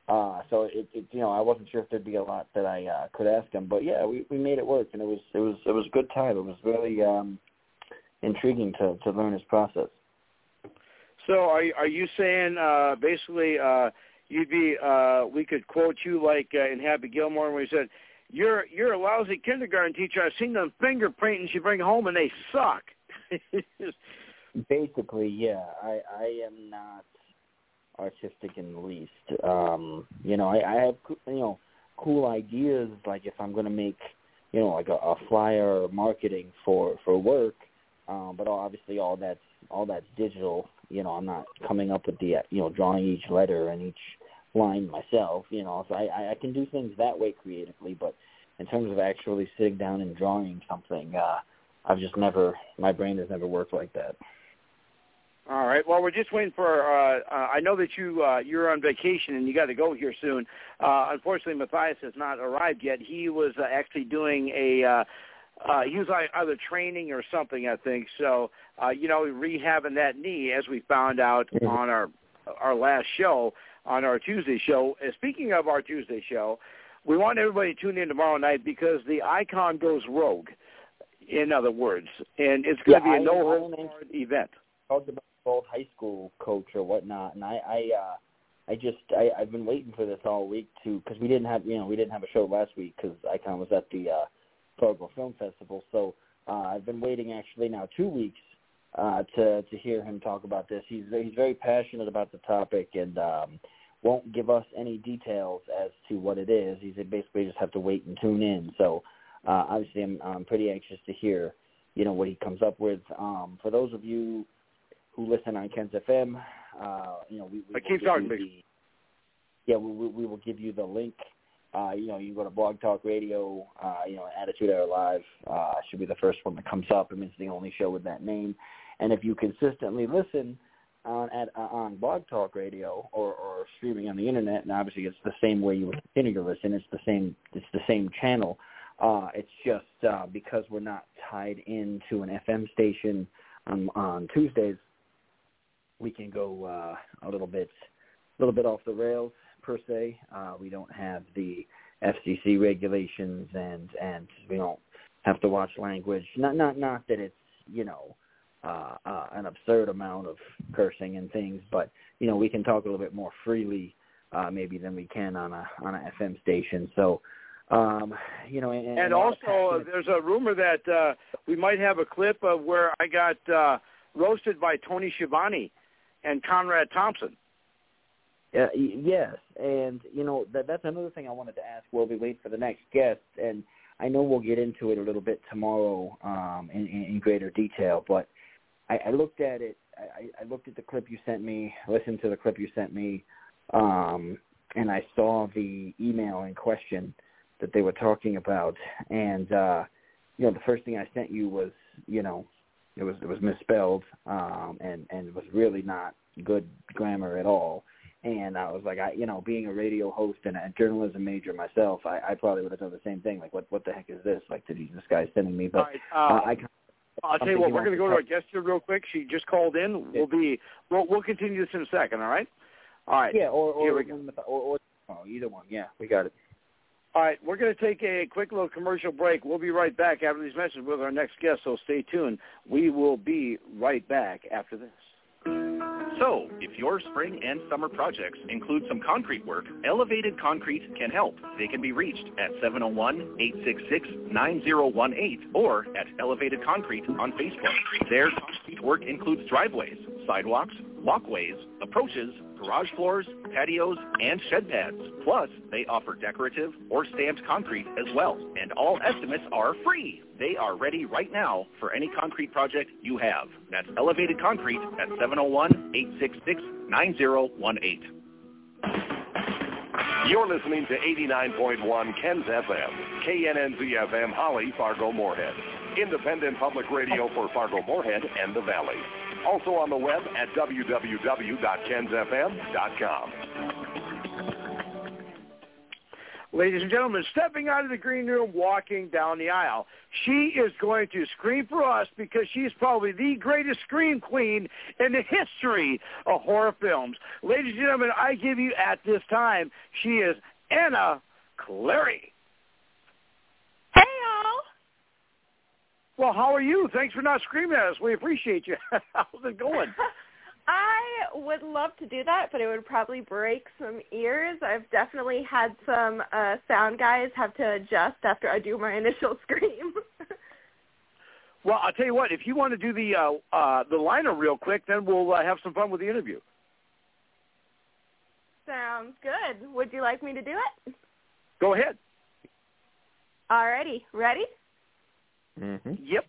I wasn't sure if there'd be a lot that I could ask him, but yeah, we made it work, and it was a good time. It was really intriguing to learn his process. So are you saying basically you'd be we could quote you like in Happy Gilmore when he said, You're a lousy kindergarten teacher. I've seen them fingerprints you bring home and they suck. Basically, yeah. I am not artistic in the least. I have cool ideas, like if I'm going to make like a flyer or marketing for work, but obviously all that's digital. I'm not coming up with the drawing each letter and each line myself. So I can do things that way creatively, but in terms of actually sitting down and drawing something, I've just never, my brain has never worked like that. All right. Well, we're just waiting for. I know that you're on vacation and you got to go here soon. Unfortunately, Matthias has not arrived yet. He was actually doing he was either training or something, I think. So rehabbing that knee, as we found out on our last show, on our Tuesday show. Speaking of our Tuesday show, we want everybody to tune in tomorrow night because the Icon goes rogue. In other words, and it's going to be a no-holds-barred event. Talked about old high school coach or whatnot, and I've been waiting for this all week because we didn't have a show last week because Icon was at the Fargo Film Festival. So I've been waiting actually now 2 weeks to hear him talk about this. He's very passionate about the topic and won't give us any details as to what it is. He said basically just have to wait and tune in. So obviously I'm pretty anxious to hear what he comes up with. For those of you who listen on Ken's FM, we will give you the link. You can go to Blog Talk Radio, Attitude Era Live should be the first one that comes up. I mean, it's the only show with that name. And if you consistently listen on Blog Talk Radio or streaming on the internet, and obviously it's the same way you would continue to listen. It's the same channel. It's just because we're not tied into an FM station on Tuesdays, we can go a little bit off the rails per se. We don't have the FCC regulations, and we don't have to watch language. Not that it's an absurd amount of cursing and things, but we can talk a little bit more freely maybe than we can on a FM station. So and also there's a rumor that we might have a clip of where I got roasted by Tony Schiavone and Conrad Thompson. Yes, and that's another thing I wanted to ask while we wait for the next guest, and I know we'll get into it a little bit tomorrow in greater detail, but I looked at it. I looked at the clip you sent me, listened to the clip you sent me, and I saw the email in question that they were talking about, and the first thing I sent you was it was misspelled and it was really not good grammar at all. And I was like, being a radio host and a journalism major myself, I probably would have done the same thing. Like, what the heck is this? Like, this guy's sending me? But I'll tell you what, we're going to go to our guest here real quick. She just called in. We'll continue this in a second. All right. All right. Yeah, or either one. Yeah, we got it. All right, we're going to take a quick little commercial break. We'll be right back after these messages with our next guest, so stay tuned. We will be right back after this. So, if your spring and summer projects include some concrete work, Elevated Concrete can help. They can be reached at 701-866-9018 or at Elevated Concrete on Facebook. Their concrete work includes driveways, sidewalks, walkways, approaches, garage floors, patios, and shed pads. Plus, they offer decorative or stamped concrete as well, and all estimates are free. They are ready right now for any concrete project you have. That's Elevated Concrete at 701-866-9018. You're listening to 89.1 Ken's FM, KNNZ-FM, Holly, Fargo-Moorhead. Independent public radio for Fargo-Moorhead and the Valley. Also on the web at www.kensfm.com. Ladies and gentlemen, stepping out of the green room, walking down the aisle. She is going to scream for us because she's probably the greatest scream queen in the history of horror films. Ladies and gentlemen, I give you at this time, she is Anna Clary. Hey, y'all. Well, how are you? Thanks for not screaming at us. We appreciate you. How's it going? I would love to do that, but it would probably break some ears. I've definitely had some sound guys have to adjust after I do my initial scream. Well, I'll tell you what. If you want to do the liner real quick, then we'll have some fun with the interview. Sounds good. Would you like me to do it? Go ahead. Alrighty. Ready? Mm-hmm. Yep.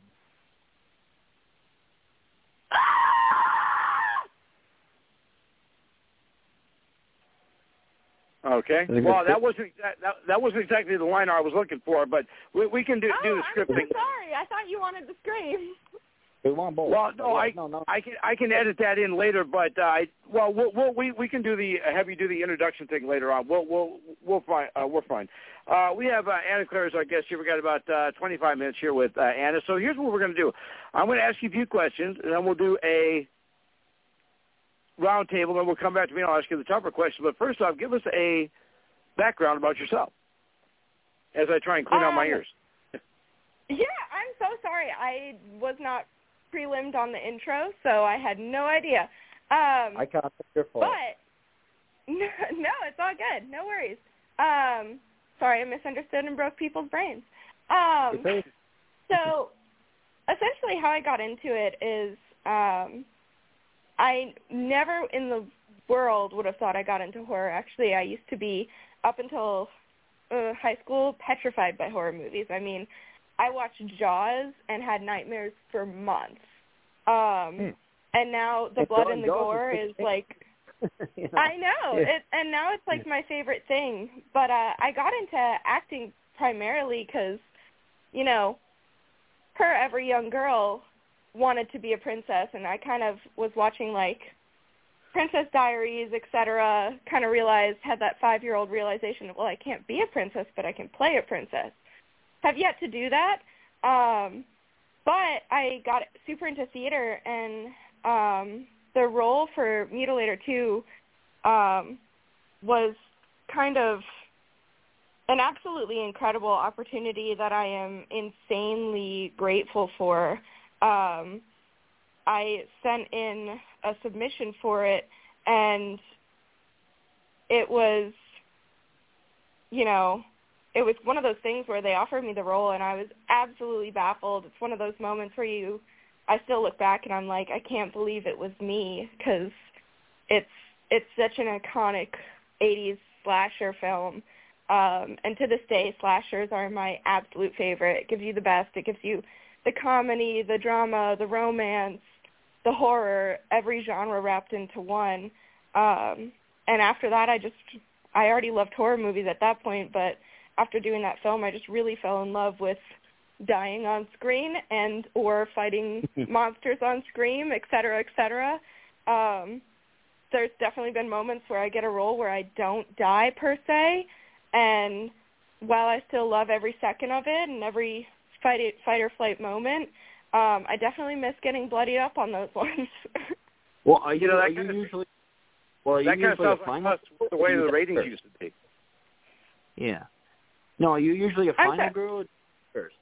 Okay. Well, that wasn't exactly the liner I was looking for, but we can do the scripting. I'm so sorry. I thought you wanted to scream. We want both. Well, no, I can edit that in later, but we can do have you do the introduction thing later on. We're fine. We have Anna Claire as our guest here. We got about 25 minutes here with Anna. So here's what we're going to do. I'm going to ask you a few questions, and then we'll do a round table, then we'll come back to me and I'll ask you the tougher question. But first off, give us a background about yourself as I try and clean out my ears. Yeah, I'm so sorry. I was not prelimed on the intro, so I had no idea. I can't take your fault. But, no, it's all good. No worries. Sorry, I misunderstood and broke people's brains. So, essentially how I got into it is I never in the world would have thought I got into horror. Actually, I used to be, up until high school, petrified by horror movies. I mean, I watched Jaws and had nightmares for months. And now the blood and the gore is like, I know. And now it's like my favorite thing. But I got into acting primarily because, you know, every young girl wanted to be a princess, and I kind of was watching, like, Princess Diaries, etc., kind of had that 5-year-old realization of, well, I can't be a princess, but I can play a princess. Have yet to do that, but I got super into theater, and the role for Mutilator 2 was kind of an absolutely incredible opportunity that I am insanely grateful for. I sent in a submission for it, and it was, you know, it was one of those things where they offered me the role, and I was absolutely baffled. It's one of those moments where I still look back, and I'm like, I can't believe it was me, because it's such an iconic 80s slasher film. And to this day, slashers are my absolute favorite. It gives you the best. It gives you the comedy, the drama, the romance, the horror, every genre wrapped into one. And after that, I already loved horror movies at that point, but after doing that film, I just really fell in love with dying on screen and or fighting monsters on screen, et cetera, et cetera. There's definitely been moments where I get a role where I don't die per se, and while I still love every second of it and every fight or flight moment, I definitely miss getting bloodied up on those ones. Well, are you usually the way the ratings used to be. Yeah. No, are you usually a final girl or first?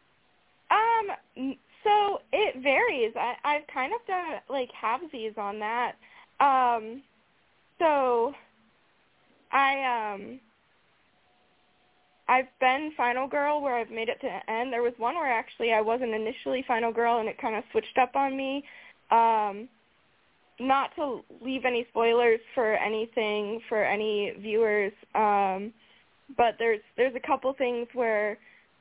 So it varies. I've kind of done like halvesies on that. So I've been final girl where I've made it to the end. There was one where actually I wasn't initially final girl and it kind of switched up on me. Not to leave any spoilers for anything for any viewers, but there's a couple things where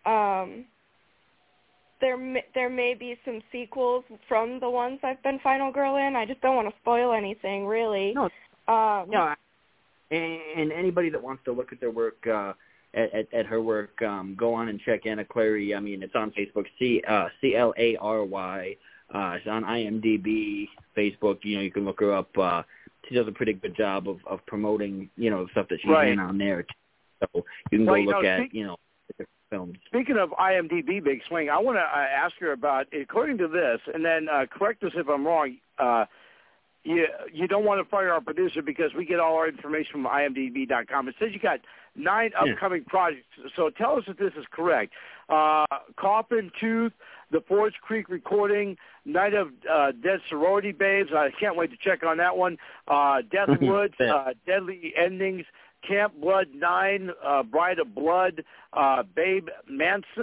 there may be some sequels from the ones I've been final girl in. I just don't want to spoil anything, really. No. No. And anybody that wants to look at their work, at her work, go on and check Anna Clary. I mean, it's on Facebook, CLARY. It's on IMDb, Facebook. You can look her up. She does a pretty good job of promoting, the stuff that she's in on there. So you can go look at, the films. Speaking of IMDb, Big Swing, I want to ask her about, according to this, and then correct us if I'm wrong, you don't want to fire our producer because we get all our information from IMDb.com. It says you got 9 upcoming projects. So tell us if this is correct. Coffin Tooth, The Forge Creek Recording, Night of Dead Sorority Babes. I can't wait to check on that one. Deathwoods, Deadly Endings, Camp Blood 9, Bride of Blood, Babe Manson,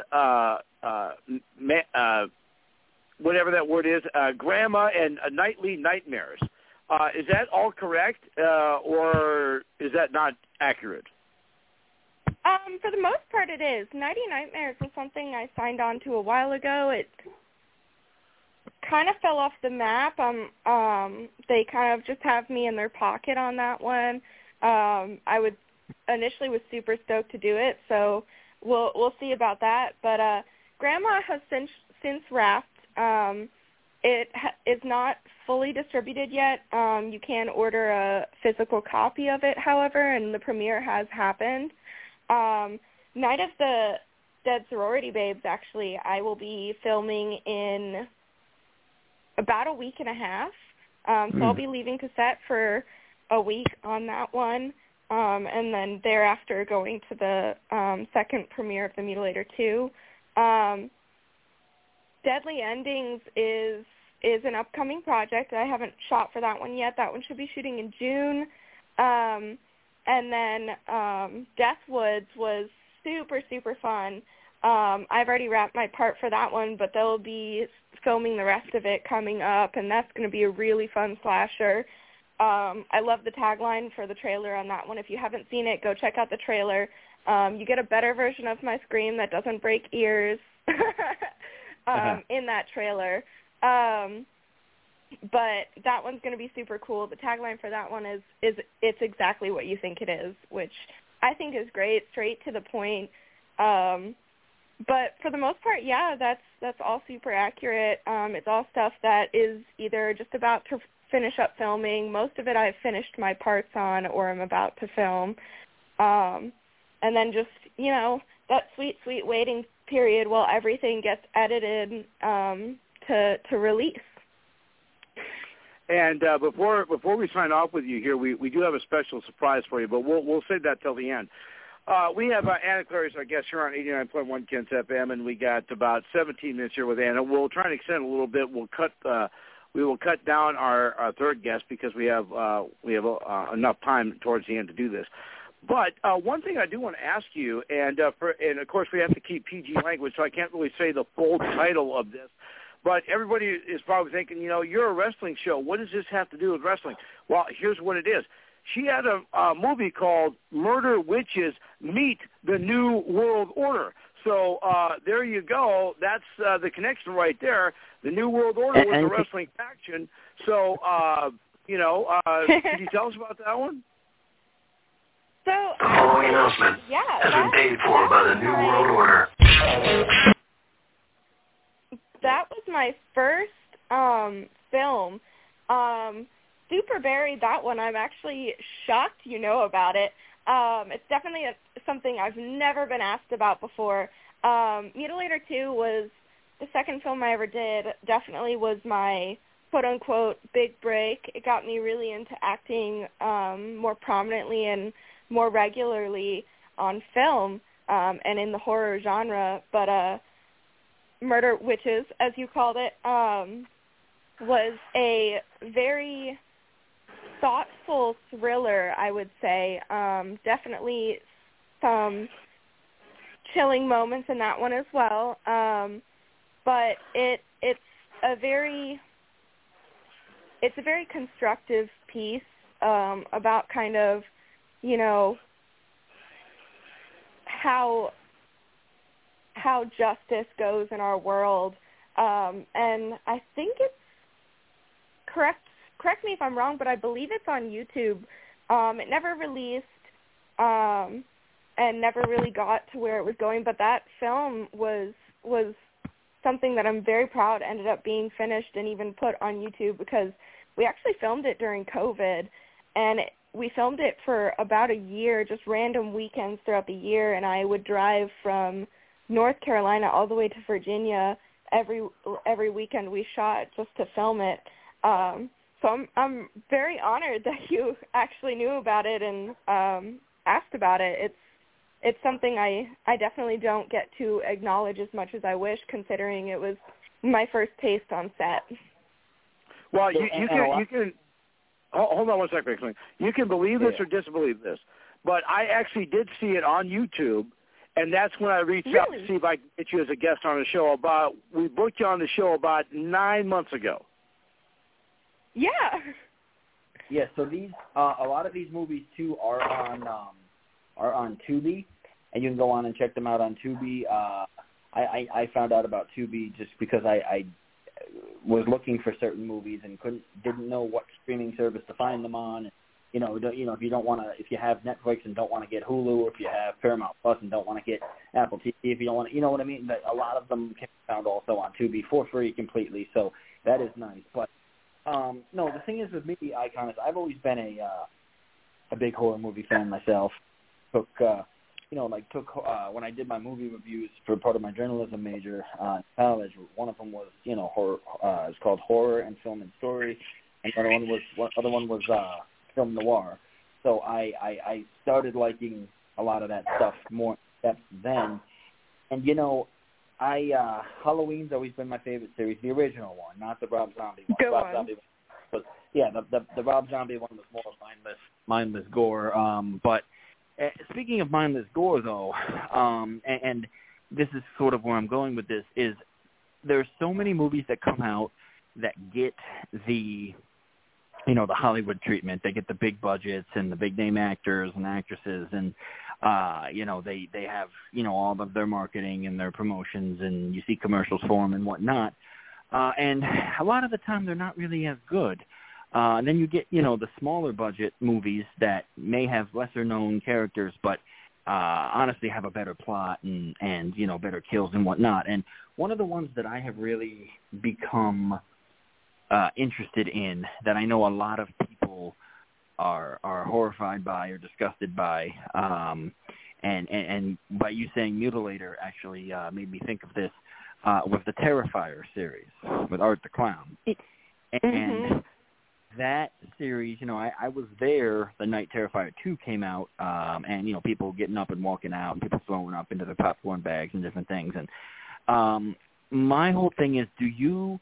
whatever that word is, Grandma, and Nightly Nightmares. Is that all correct, or is that not accurate? For the most part, it is. Nighty Nightmares was something I signed on to a while ago. It kind of fell off the map. They kind of just have me in their pocket on that one. I initially was super stoked to do it, so we'll see about that. But Grandma has since wrapped. It is not fully distributed yet. You can order a physical copy of it, however, and the premiere has happened. Night of the Dead Sorority Babes, actually, I will be filming in about a week and a half. So I'll be leaving to set for a week on that one, and then thereafter going to the second premiere of The Mutilator 2. Deadly Endings is an upcoming project. I haven't shot for that one yet. That one should be shooting in June. And then Deathwoods was super, super fun. I've already wrapped my part for that one, but they'll be filming the rest of it coming up, and that's going to be a really fun slasher. I love the tagline for the trailer on that one. If you haven't seen it, go check out the trailer. You get a better version of my scream that doesn't break ears in that trailer. But that one's going to be super cool. The tagline for that one is it's exactly what you think it is, which I think is great, straight to the point. But for the most part, yeah, that's all super accurate. It's all stuff that is either just about to finish up filming. Most of it I've finished my parts on or I'm about to film. And then just, that sweet, sweet waiting period while everything gets edited to release. And before we sign off with you here, we do have a special surprise for you, but we'll save that till the end. We have Anna Clary as our guest here on 89.1 Kens FM, and we got about 17 minutes here with Anna. We'll try and extend a little bit. We will cut down our third guest because we have enough time towards the end to do this. But one thing I do want to ask you, and of course we have to keep PG language, so I can't really say the full title of this. But everybody is probably thinking, you're a wrestling show. What does this have to do with wrestling? Well, here's what it is. She had a movie called Murder Witches Meet the New World Order. So there you go. That's the connection right there. The New World Order was a wrestling faction. So, could you tell us about that one? So, the following announcement has been paid for by the New World Order. That was my first film. Super Buried, that one, I'm actually shocked you know about it. It's definitely something I've never been asked about before. Mutilator 2 was the second film I ever did, definitely was my quote-unquote big break. It got me really into acting more prominently and more regularly on film. and in the horror genre, but Murder Witches, as you called it, was a very thoughtful thriller, I would say. Definitely some chilling moments in that one as well. But it's a very constructive piece about kind of, you know, how justice goes in our world. And I think it's correct me if I'm wrong, but I believe it's on YouTube. It never released and never really got to where it was going, but that film was something that I'm very proud ended up being finished and even put on YouTube, because we actually filmed it during COVID, and we filmed it for about a year, just random weekends throughout the year, and I would drive from North Carolina all the way to Virginia every weekend we shot just to film it. So I'm very honored that you actually knew about it and asked about it. It's something I definitely don't get to acknowledge as much as I wish, considering it was my first taste on set. Well, you can hold on one second. You can believe this or disbelieve this, but I actually did see it on YouTube, and that's when I reached out to see if I could get you as a guest on the show. We booked you on the show about 9 months ago. Yeah. Yeah. So these a lot of these movies too are on Tubi, and you can go on and check them out on Tubi. I found out about Tubi just because I was looking for certain movies and didn't know what streaming service to find them on. If you have Netflix and don't want to get Hulu, or if you have Paramount Plus and don't want to get Apple TV, if you don't want to, you know what I mean. That a lot of them can be found also on Tubi for free completely. So that is nice. But no, the thing is with me, Icon, is I've always been a big horror movie fan myself. When I did my movie reviews for part of my journalism major in college, one of them was, horror. It's called Horror and Film and Story, and the other one was film noir. So I started liking a lot of that stuff more in depth then, and Halloween's always been my favorite series, the original one, not the Rob Zombie one. Go Rob on. Zombie one was, the Rob Zombie one was more mindless gore. But speaking of mindless gore, though, and this is sort of where I'm going with this, is there's so many movies that come out that get the Hollywood treatment. They get the big budgets and the big name actors and actresses, and they have all of their marketing and their promotions, and you see commercials for them and whatnot. And a lot of the time they're not really as good. And then you get, the smaller budget movies that may have lesser known characters, but honestly have a better plot and better kills and whatnot. And one of the ones that I have really become interested in, that I know a lot of people are horrified by or disgusted by, and by you saying Mutilator actually made me think of this, was the Terrifier series with Art the Clown. And that series, I was there the night Terrifier 2 came out, and, people getting up and walking out, and people throwing up into their popcorn bags and different things. And my whole thing is, do you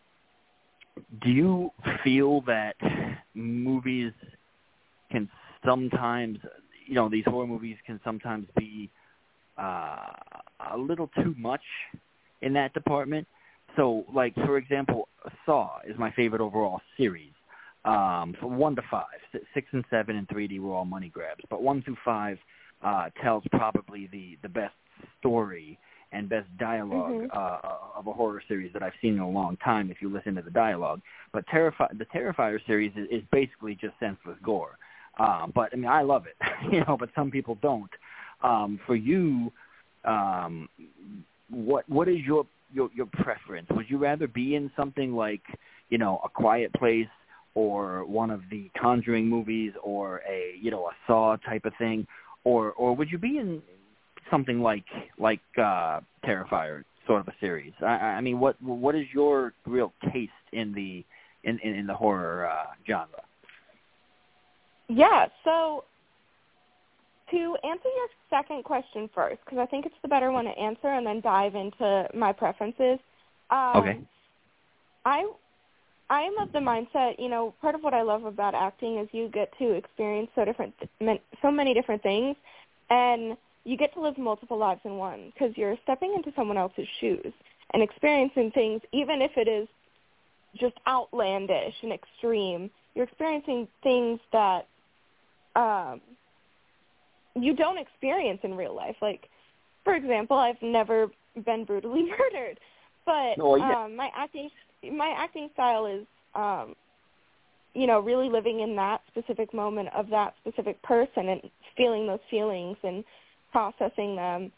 feel that movies can sometimes, these horror movies can sometimes be a little too much in that department? So, like, for example, Saw is my favorite overall series. From 1 to 5, 6 and 7 and 3D were all money grabs, but 1 through 5 tells probably the best story and best dialogue of a horror series that I've seen in a long time, if you listen to the dialogue. But the Terrifier series is basically just senseless gore. But I mean, I love it, but some people don't. For you, what is your preference? Would you rather be in something like, A Quiet Place, or one of the Conjuring movies, or a Saw type of thing, or would you be in something like Terrifier sort of a series? I mean, what is your real taste in the horror genre? Yeah, so to answer your second question first, because I think it's the better one to answer, and then dive into my preferences. Okay. I am of the mindset, part of what I love about acting is you get to experience so many different things, and you get to live multiple lives in one, because you're stepping into someone else's shoes and experiencing things, even if it is just outlandish and extreme. You're experiencing things that you don't experience in real life. Like, for example, I've never been brutally murdered, but my acting style is, really living in that specific moment of that specific person and feeling those feelings and processing them.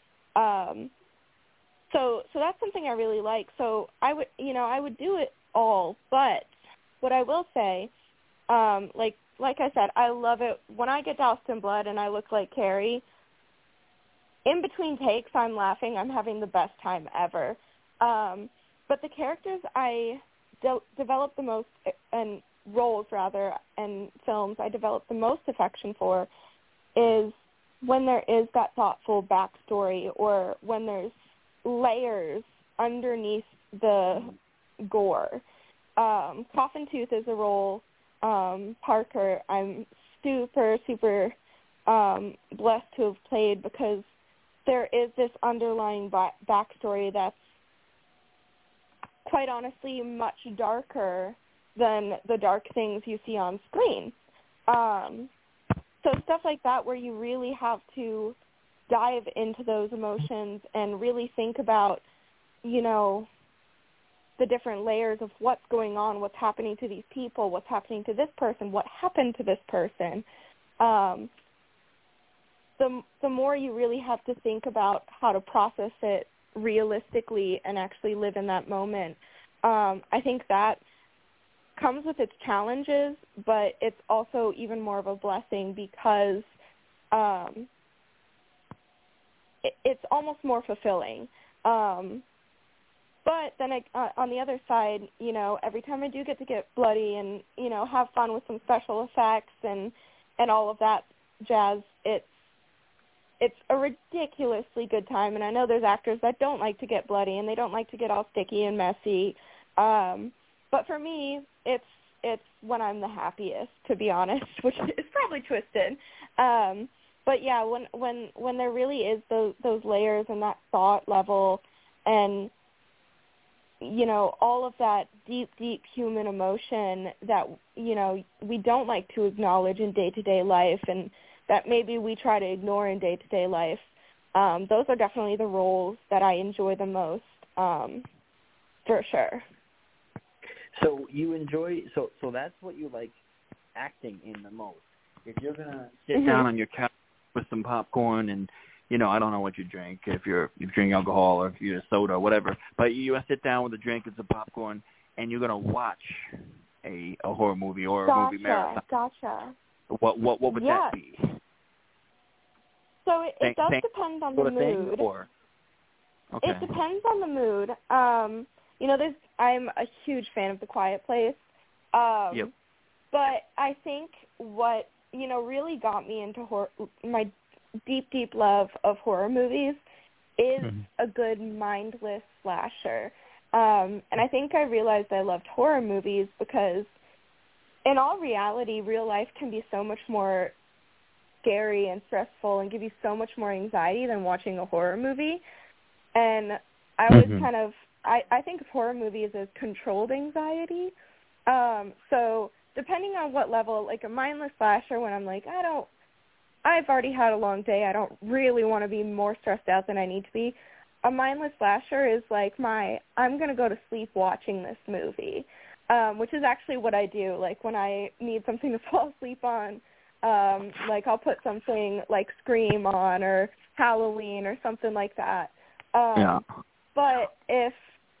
So that's something I really like. So I would do it all, but what I will say, like I said, I love it when I get doused in blood and I look like Carrie. In between takes, I'm laughing. I'm having the best time ever. But the characters I develop the most, and roles rather, and films I develop the most affection for is when there is that thoughtful backstory, or when there's layers underneath the gore. Coffin Tooth is a role. Parker, I'm super, super blessed to have played, because there is this underlying backstory that's quite honestly much darker than the dark things you see on screen. So stuff like that, where you really have to dive into those emotions and really think about, the different layers of what's going on, what's happening to these people, what's happening to this person, what happened to this person. The more you really have to think about how to process it realistically and actually live in that moment. I think that comes with its challenges, but it's also even more of a blessing, because it's almost more fulfilling. But then on the other side, every time I do get to get bloody and, have fun with some special effects and all of that jazz, it's a ridiculously good time. And I know there's actors that don't like to get bloody and they don't like to get all sticky and messy. But for me, it's when I'm the happiest, to be honest, which is probably twisted. But yeah, when there really is those layers and that thought level and, all of that deep, deep human emotion that, we don't like to acknowledge in day-to-day life, and that maybe we try to ignore in day-to-day life, those are definitely the roles that I enjoy the most, for sure. So you enjoy, so that's what you like acting in the most. If you're going to sit down on your couch with some popcorn and, I don't know what you drink, if you drink alcohol or if you're a soda or whatever, but you sit down with a drink and some popcorn and you're going to watch a horror movie or a movie marathon. Gotcha. What would that be? So it does depend on the mood. Okay. It depends on the mood. I'm a huge fan of The Quiet Place. Yep. But I think what, really got me into my deep, deep love of horror movies is a good mindless slasher. And I think I realized I loved horror movies because in all reality, real life can be so much more scary and stressful and give you so much more anxiety than watching a horror movie. And I was kind of, I think of horror movies as controlled anxiety. So depending on what level, like a mindless slasher, when I'm like, I've already had a long day, I don't really want to be more stressed out than I need to be. A mindless slasher is like I'm going to go to sleep watching this movie, which is actually what I do. Like when I need something to fall asleep on, like I'll put something like Scream on or Halloween or something like that. But if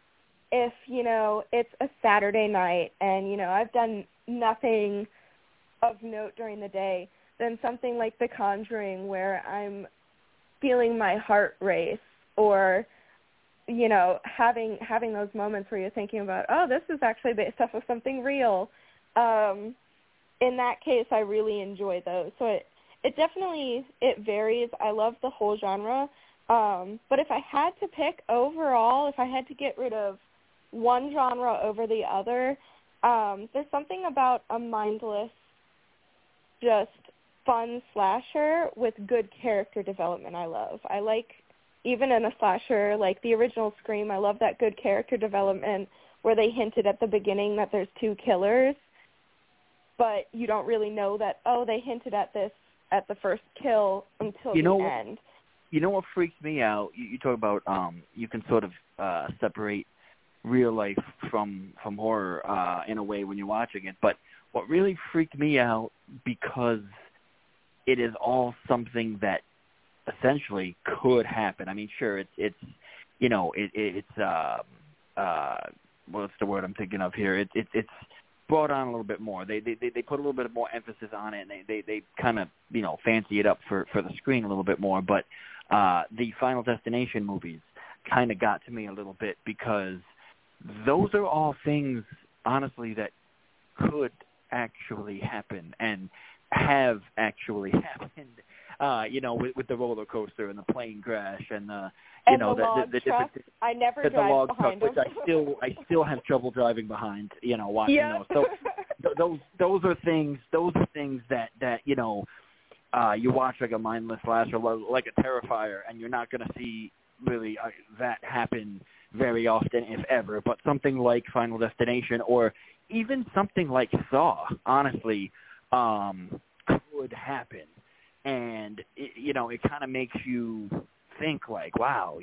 it's a Saturday night and, I've done nothing of note during the day, then something like The Conjuring where I'm feeling my heart race or, having those moments where you're thinking about, oh, this is actually based off of something real. In that case, I really enjoy those. So it varies. I love the whole genre. But if I had to pick overall, if I had to get rid of one genre over the other, there's something about a mindless, just fun slasher with good character development I love. I like, even in a slasher, like the original Scream, I love that good character development where they hinted at the beginning that there's two killers, but you don't really know that, they hinted at this at the first kill until the end. You know what freaks me out? You talk about you can sort of separate real life from horror in a way when you're watching it, but what really freaked me out, because it is all something that essentially could happen. I mean, sure, it's what's the word I'm thinking of here? It's brought on a little bit more. They put a little bit more emphasis on it, and they kind of fancy it up for the screen a little bit more. But the Final Destination movies kind of got to me a little bit, because those are all things, honestly, that could actually happen and have actually happened. With the roller coaster and the plane crash and the log truck. I never drive the log behind truck, them. which I still have trouble driving behind. Watching those. So those are things that you watch like a mindless slasher, like a Terrifier, and you're not going to see really that happen very often, if ever. But something like Final Destination, or even something like Saw, honestly, could happen. And, it kind of makes you think like, wow,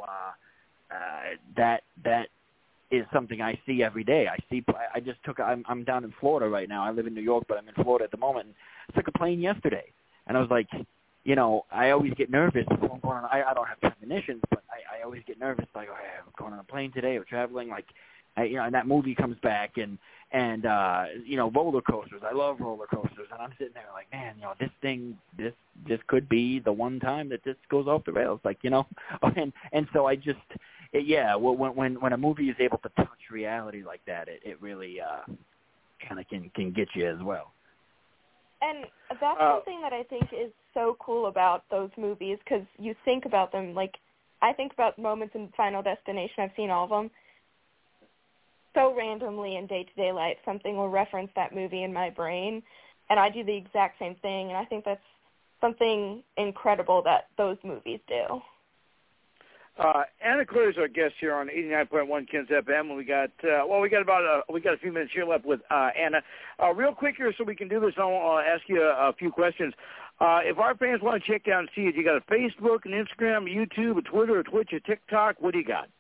that is something I see every day. I'm down in Florida right now. I live in New York, but I'm in Florida at the moment. I took a plane yesterday, and I was like, I always get nervous before I'm going on. I don't have premonitions, but I always get nervous, like, okay, I'm going on a plane today or traveling, like, and that movie comes back, and roller coasters. I love roller coasters, and I'm sitting there like, man, this could be the one time that this goes off the rails, like, and so I just, when a movie is able to touch reality like that, it really kind of can get you as well. And that's something that I think is so cool about those movies, because you think about them, like, I think about moments in Final Destination, I've seen all of them, so randomly in day-to-day life, something will reference that movie in my brain, and I do the exact same thing, and I think that's something incredible that those movies do. Anna Claire is our guest here on 89.1 Ken's FM, and we got a few minutes here left with Anna. Real quick here, so we can do this, I'll ask you a few questions. If our fans want to check out and see it, you got a Facebook, an Instagram, a YouTube, a Twitter, a Twitch, a TikTok. What do you got?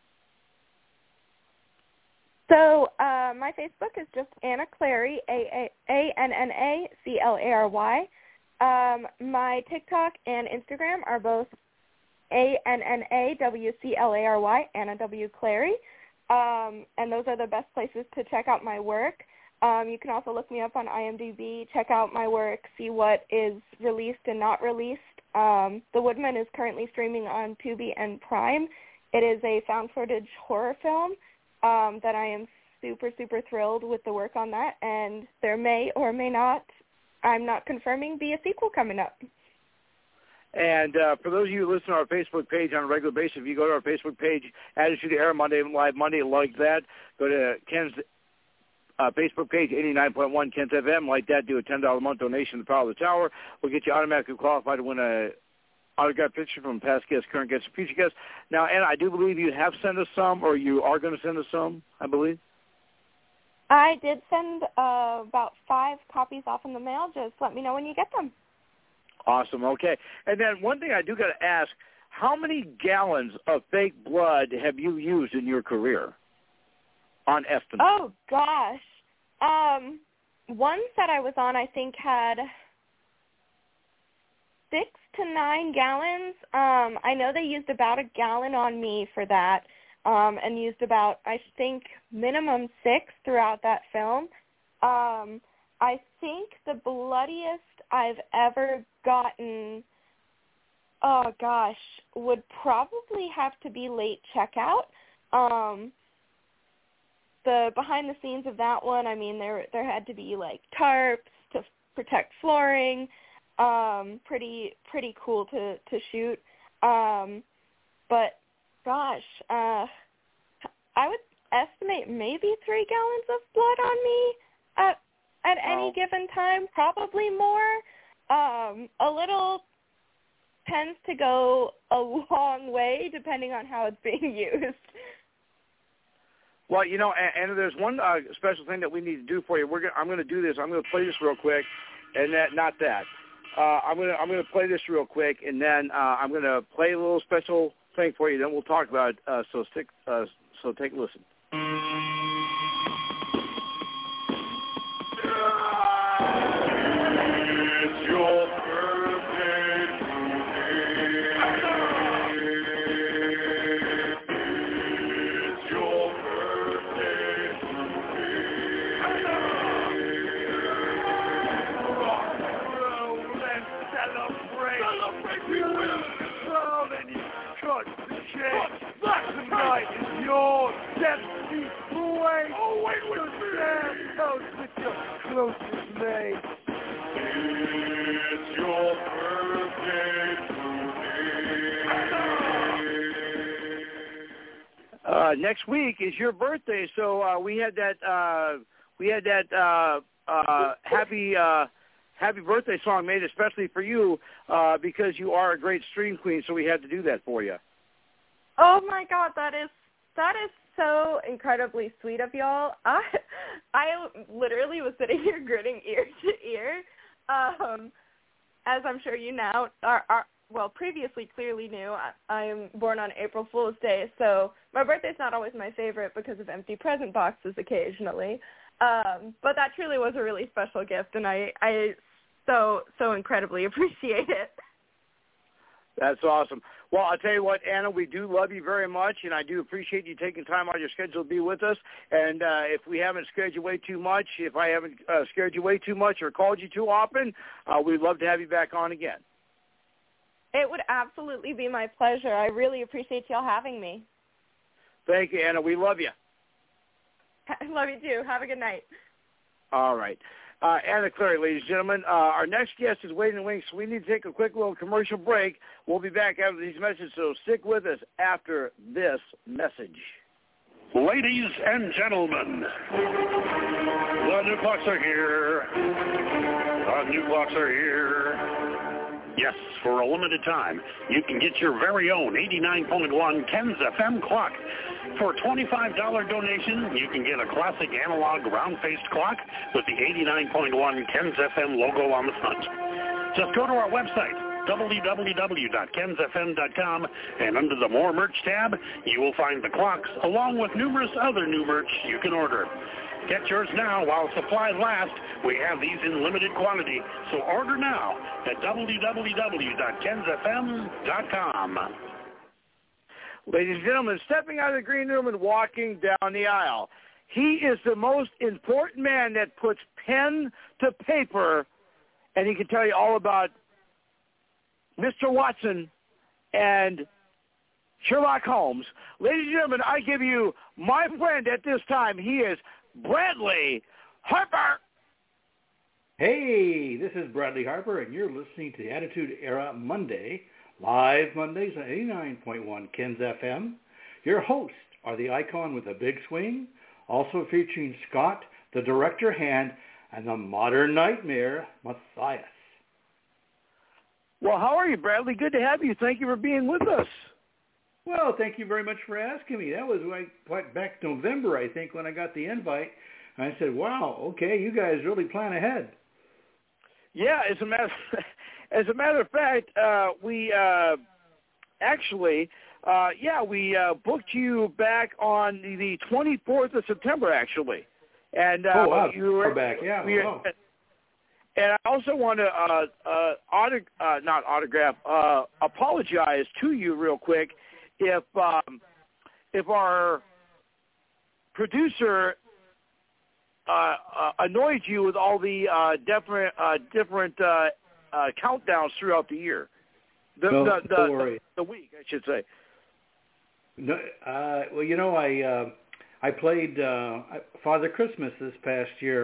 So my Facebook is just Anna Clary, ANNACLARY. My TikTok and Instagram are both ANNAWCLARY, Anna W. Clary. And those are the best places to check out my work. You can also look me up on IMDb, check out my work, see what is released and not released. The Woodman is currently streaming on Tubi and Prime. It is a found footage horror film. That I am super, super thrilled with the work on that, and there may or may not, I'm not confirming, be a sequel coming up. And for those of you who listen to our Facebook page on a regular basis, if you go to our Facebook page, Attitude to Air Monday Live Monday, like that, go to Ken's Facebook page, 89.1 Ken's FM, like that, do a $10 a month donation to the Power of the Tower. We'll get you automatically qualified to win a autographed picture from past guests, current guests, and future guests. Now, Anna, I do believe you have sent us some, or you are going to send us some, I believe. I did send about 5 copies off in the mail. Just let me know when you get them. Awesome. Okay. And then one thing I do got to ask, how many gallons of fake blood have you used in your career on estimate? Oh, gosh. One set I was on, I think, had 6 to 9 gallons. I know they used about a gallon on me for that, and used about, I think, minimum 6 throughout that film. I think the bloodiest I've ever gotten, oh gosh, would probably have to be Late Checkout. The behind the scenes of that one, I mean, there had to be like tarps to protect flooring. Pretty cool to shoot. But gosh, I would estimate maybe 3 gallons of blood on me at any given time, probably more. A little tends to go a long way depending on how it's being used. Well, and there's one special thing that we need to do for you. I'm going to do this. I'm going to play this real quick, and I'm going to play this real quick, and then I'm going to play a little special thing for you. Then we'll talk about it. So take a listen. It's your birthday today. It's your birthday today. Let's celebrate. We will. Oh, then you cut the cake. Tonight is your destiny. Wait. Oh, wait with me. Toast with your closest mate. It's your birthday today. Next week is your birthday, so we had that happy birthday song made especially for you because you are a great stream queen. So we had to do that for you. Oh my God, that is so incredibly sweet of y'all. I literally was sitting here grinning ear to ear. As I'm sure you now previously clearly knew, I am born on April Fool's Day, so my birthday's not always my favorite because of empty present boxes occasionally. But that truly was a really special gift, and I so incredibly appreciate it. That's awesome. Well, I'll tell you what, Anna, we do love you very much, and I do appreciate you taking time out of your schedule to be with us. And if we haven't scared you way too much, if I haven't scared you way too much or called you too often, we'd love to have you back on again. It would absolutely be my pleasure. I really appreciate y'all having me. Thank you, Anna. We love you. I love you, too. Have a good night. All right. Anna Clary, ladies and gentlemen. Our next guest is waiting in the wings, so we need to take a quick little commercial break. We'll be back after these messages, so stick with us after this message. Ladies and gentlemen, the new clocks are here. The new clocks are here. Yes, for a limited time, you can get your very own 89.1 Ken's FM clock. For a $25 donation, you can get a classic analog round-faced clock with the 89.1 Ken's FM logo on the front. Just go to our website, www.kensfm.com, and under the More Merch tab, you will find the clocks along with numerous other new merch you can order. Get yours now while supplies last. We have these in limited quantity, so order now at www.kensfm.com. Ladies and gentlemen, stepping out of the green room and walking down the aisle, he is the most important man that puts pen to paper, and he can tell you all about Mr. Watson and Sherlock Holmes. Ladies and gentlemen, I give you my friend at this time. He is Bradley Harper. Hey, this is Bradley Harper, and you're listening to the Attitude Era Monday, live Mondays on 89.1 Ken's FM. Your hosts are the Icon with a Big Swing, also featuring Scott, the Director Hand, and the Modern Nightmare, Matthias. Well, how are you, Bradley? Good to have you. Thank you for being with us. Well, thank you very much for asking me. That was like back November, I think, when I got the invite. I said, wow, okay, you guys really plan ahead. Yeah, as a matter of fact, we booked you back on the 24th of September, actually. And you were back, yeah. And I also want to apologize to you real quick if our producer annoyed you with all the different countdowns throughout the year. Don't worry. The week, I should say. No, well, I played Father Christmas this past year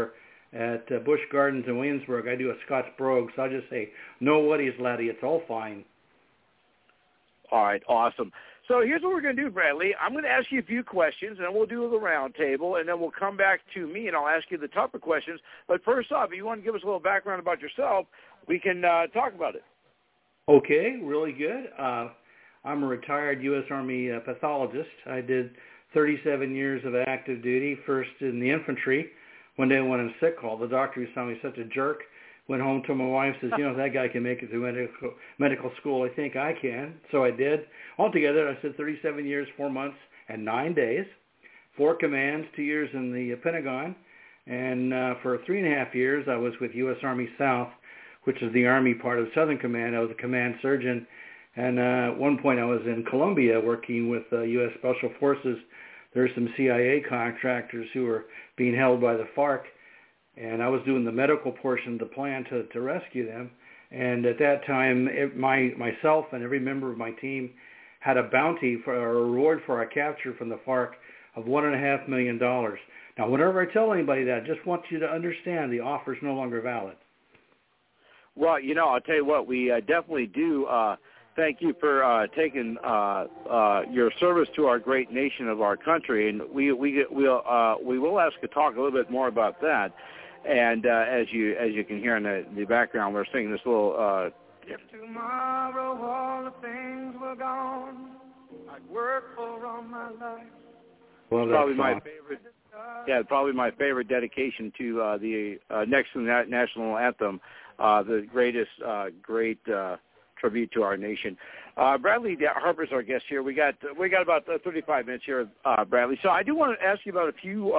at Busch Gardens in Williamsburg. I do a Scotch brogue, so I'll just say, no worries, laddie, it's all fine. All right, awesome. So here's what we're going to do, Bradley. I'm going to ask you a few questions, and then we'll do the round table, and then we'll come back to me, and I'll ask you the tougher questions. But first off, if you want to give us a little background about yourself, we can talk about it. Okay, really good. I'm a retired U.S. Army pathologist. I did 37 years of active duty, first in the infantry. One day I went on a sick call. The doctor who saw me such a jerk went home to my wife, says, you know, if that guy can make it through medical school, I think I can. So I did. Altogether, I said 37 years, 4 months, and 9 days. 4 commands, 2 years in the Pentagon. And for 3.5 years, I was with U.S. Army South, which is the Army part of Southern Command. I was a command surgeon. And at one point, I was in Colombia working with U.S. Special Forces. There were some CIA contractors who were being held by the FARC. And I was doing the medical portion of the plan to rescue them. And at that time, myself and every member of my team had a bounty for a reward for our capture from the FARC of $1.5 million. Now, whenever I tell anybody that, I just want you to understand the offer is no longer valid. Well, you know, I'll tell you what, we definitely do thank you for taking your service to our great nation of our country, and we will ask you to talk a little bit more about that. And as you can hear in the background, we're singing this little. If tomorrow all the things were gone, I'd work for all my life. Well, probably my favorite. Yeah, probably my favorite dedication to the next to the national anthem, the greatest great tribute to our nation. Bradley Harper's our guest here. We got about 35 minutes here, Bradley. So I do want to ask you about a few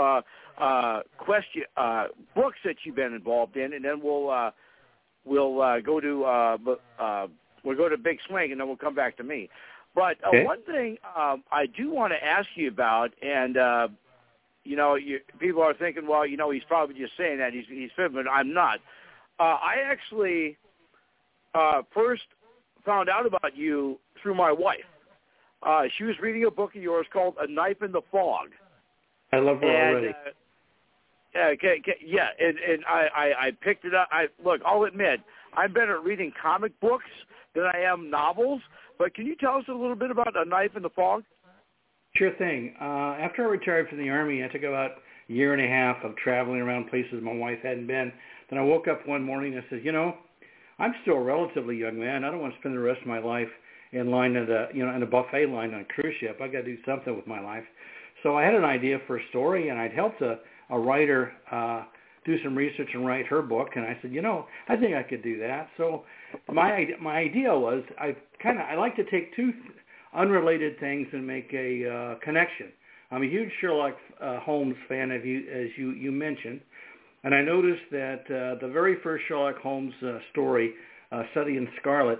books that you've been involved in, and then we'll go to Big Swing, and then we'll come back to me. But okay. One thing I do want to ask you about, and you know, people are thinking, well, you know, he's probably just saying that he's fibbing. I'm not. I actually first found out about you through my wife. She was reading a book of yours called A Knife in the Fog. I love her already. And I picked it up. Look, I'll admit, I'm better at reading comic books than I am novels, but can you tell us a little bit about A Knife in the Fog? Sure thing. After I retired from the Army, I took about a year and a half of traveling around places my wife hadn't been. Then I woke up one morning and I said, you know, I'm still a relatively young man. I don't want to spend the rest of my life in line at in a buffet line on a cruise ship. I got to do something with my life. So I had an idea for a story, and I'd helped a writer do some research and write her book. And I said, you know, I think I could do that. So my idea was I like to take two unrelated things and make a connection. I'm a huge Sherlock Holmes fan, as you mentioned. And I noticed that the very first Sherlock Holmes story, Study in Scarlet,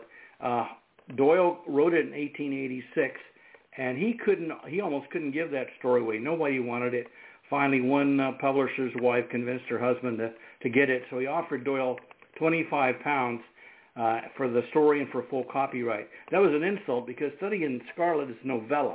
Doyle wrote it in 1886, and he almost couldn't give that story away. Nobody wanted it. Finally, one publisher's wife convinced her husband to get it, so he offered Doyle £25 for the story and for full copyright. That was an insult because Study in Scarlet is novella,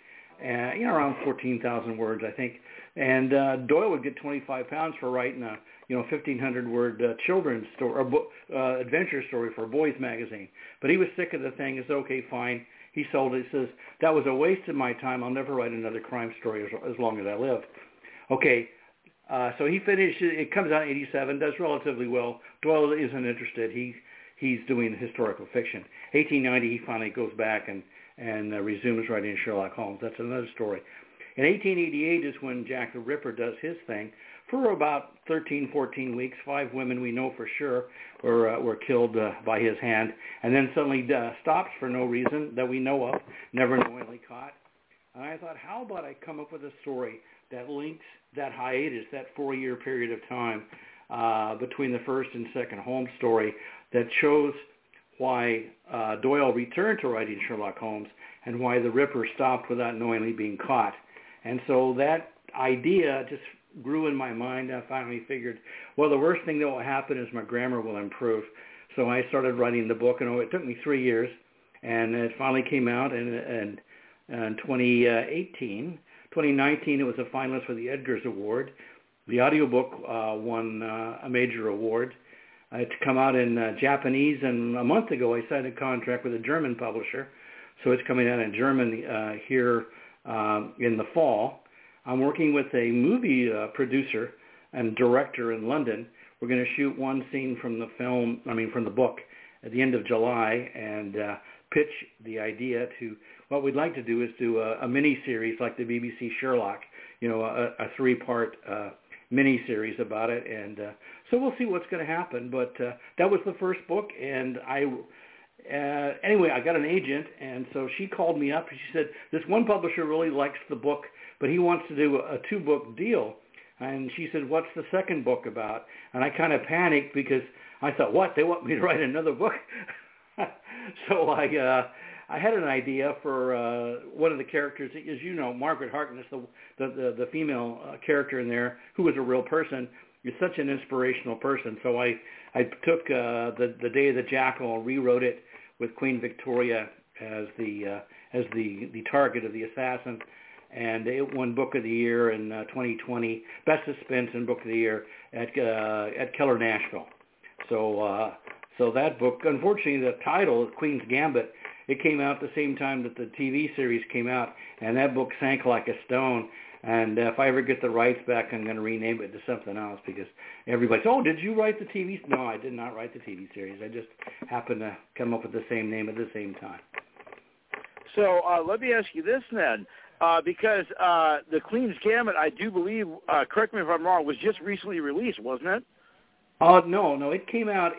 around 14,000 words, I think. And Doyle would get £25 for writing a 1,500-word children's story, adventure story for a boys' magazine. But he was sick of the thing. He said, okay, fine. He sold it. He says, that was a waste of my time. I'll never write another crime story as long as I live. Okay, so he finished. It comes out in 87, does relatively well. Doyle isn't interested. He's doing historical fiction. 1890, he finally goes back and resumes writing Sherlock Holmes. That's another story. In 1888 is when Jack the Ripper does his thing. For about 13, 14 weeks, 5 women we know for sure were killed by his hand, and then suddenly stops for no reason that we know of, never knowingly caught. And I thought, how about I come up with a story that links that hiatus, that 4-year period of time between the first and second Holmes story that shows why Doyle returned to writing Sherlock Holmes and why the Ripper stopped without knowingly being caught. And so that idea just grew in my mind. I finally figured, well, the worst thing that will happen is my grammar will improve. So I started writing the book, and it took me 3 years, and it finally came out in 2018. 2019, it was a finalist for the Edgars Award. The audiobook won a major award. It's come out in Japanese, and a month ago I signed a contract with a German publisher, so it's coming out in German here in the fall. I'm working with a movie producer and director in London. We're going to shoot one scene from the book at the end of July and pitch the idea to, what we'd like to do is do a mini-series like the BBC Sherlock, a 3-part mini-series about it. And so we'll see what's going to happen. But that was the first book, and anyway, I got an agent, and so she called me up and she said, this one publisher really likes the book, but he wants to do a 2-book deal. And she said, what's the second book about? And I kind of panicked because I thought, what, they want me to write another book? So I had an idea for one of the characters. As you know, Margaret Harkness, the female character in there, who was a real person, is such an inspirational person. So I took the Day of the Jackal and rewrote it with Queen Victoria as the target of the assassin. And it won Book of the Year in 2020, Best Suspense and Book of the Year at Keller Nashville. So that book, unfortunately, the title, Queen's Gambit, it came out the same time that the TV series came out, and that book sank like a stone. And if I ever get the rights back, I'm going to rename it to something else because everybody says, oh, did you write the TV? No, I did not write the TV series. I just happened to come up with the same name at the same time. So let me ask you this then. Because the Queen's Gambit, I do believe, correct me if I'm wrong, was just recently released, wasn't it? No, it came out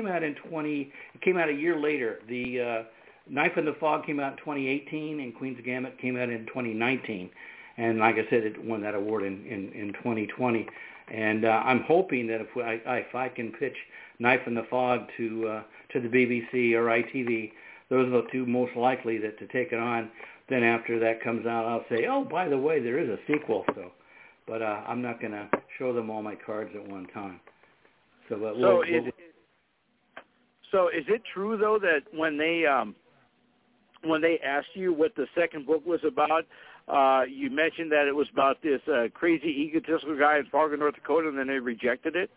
a year later. The Knife in the Fog came out in 2018, and Queen's Gambit came out in 2019. And like I said, it won that award in 2020. And I'm hoping that if I can pitch Knife in the Fog to the BBC or ITV, those are the two most likely to take it on. Then after that comes out, I'll say, oh, by the way, there is a sequel. But I'm not going to show them all my cards at one time. So is it true though that when they asked you what the second book was about, you mentioned that it was about this crazy egotistical guy in Fargo, North Dakota, and then they rejected it?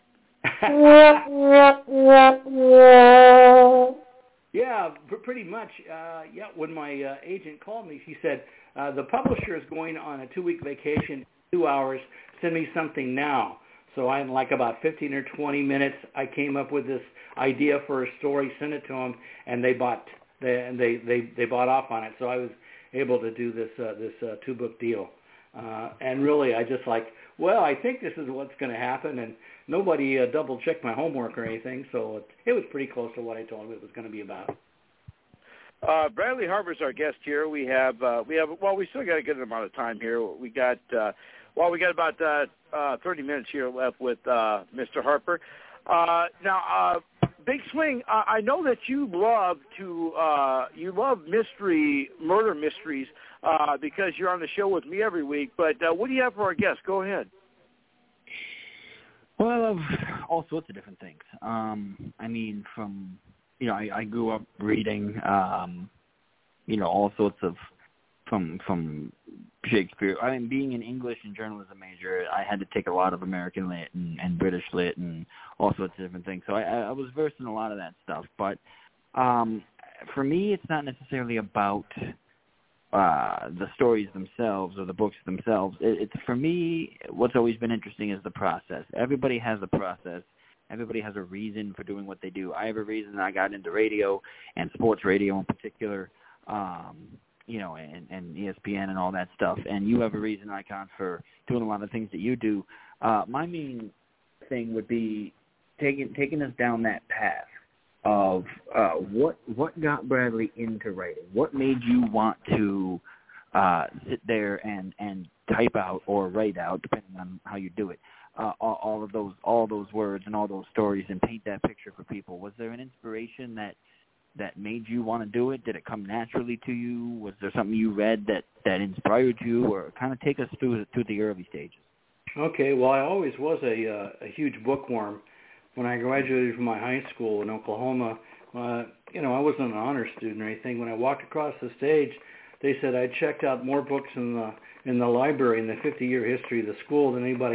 Yeah, pretty much. When my agent called me, she said, the publisher is going on a 2-week vacation, 2 hours, send me something now. So in like about 15 or 20 minutes, I came up with this idea for a story, sent it to them, and they bought off on it. So I was able to do this 2-book deal. And really, I just I think this is what's going to happen, and nobody double-checked my homework or anything, so it was pretty close to what I told them it was going to be about. Bradley Harper's our guest here. We still got a good amount of time here. We got about 30 minutes here left with Mr. Harper. Now, Big Swing, I know that you love murder mysteries, because you're on the show with me every week. But what do you have for our guest? Go ahead. Well, I love all sorts of different things. I grew up reading, all sorts of from Shakespeare. Being an English and journalism major, I had to take a lot of American lit and British lit and all sorts of different things. So I was versed in a lot of that stuff. But for me, it's not necessarily about the stories themselves or the books themselves. It's for me, what's always been interesting is the process. Everybody has a process. Everybody has a reason for doing what they do. I have a reason I got into radio and sports radio in particular, and ESPN and all that stuff. And you have a reason, Icon, for doing a lot of things that you do. My main thing would be taking us down that path of what got Bradley into writing. What made you want to sit there and type out or write out, depending on how you do it, all those words and all those stories and paint that picture for people? Was there an inspiration that made you want to do it? Did it come naturally to you? Was there something you read that inspired you? Or kind of take us through the early stages. Okay, well, I always was a huge bookworm. When I graduated from my high school in Oklahoma, I wasn't an honor student or anything. When I walked across the stage, they said I'd checked out more books in the library in the 50-year history of the school than anybody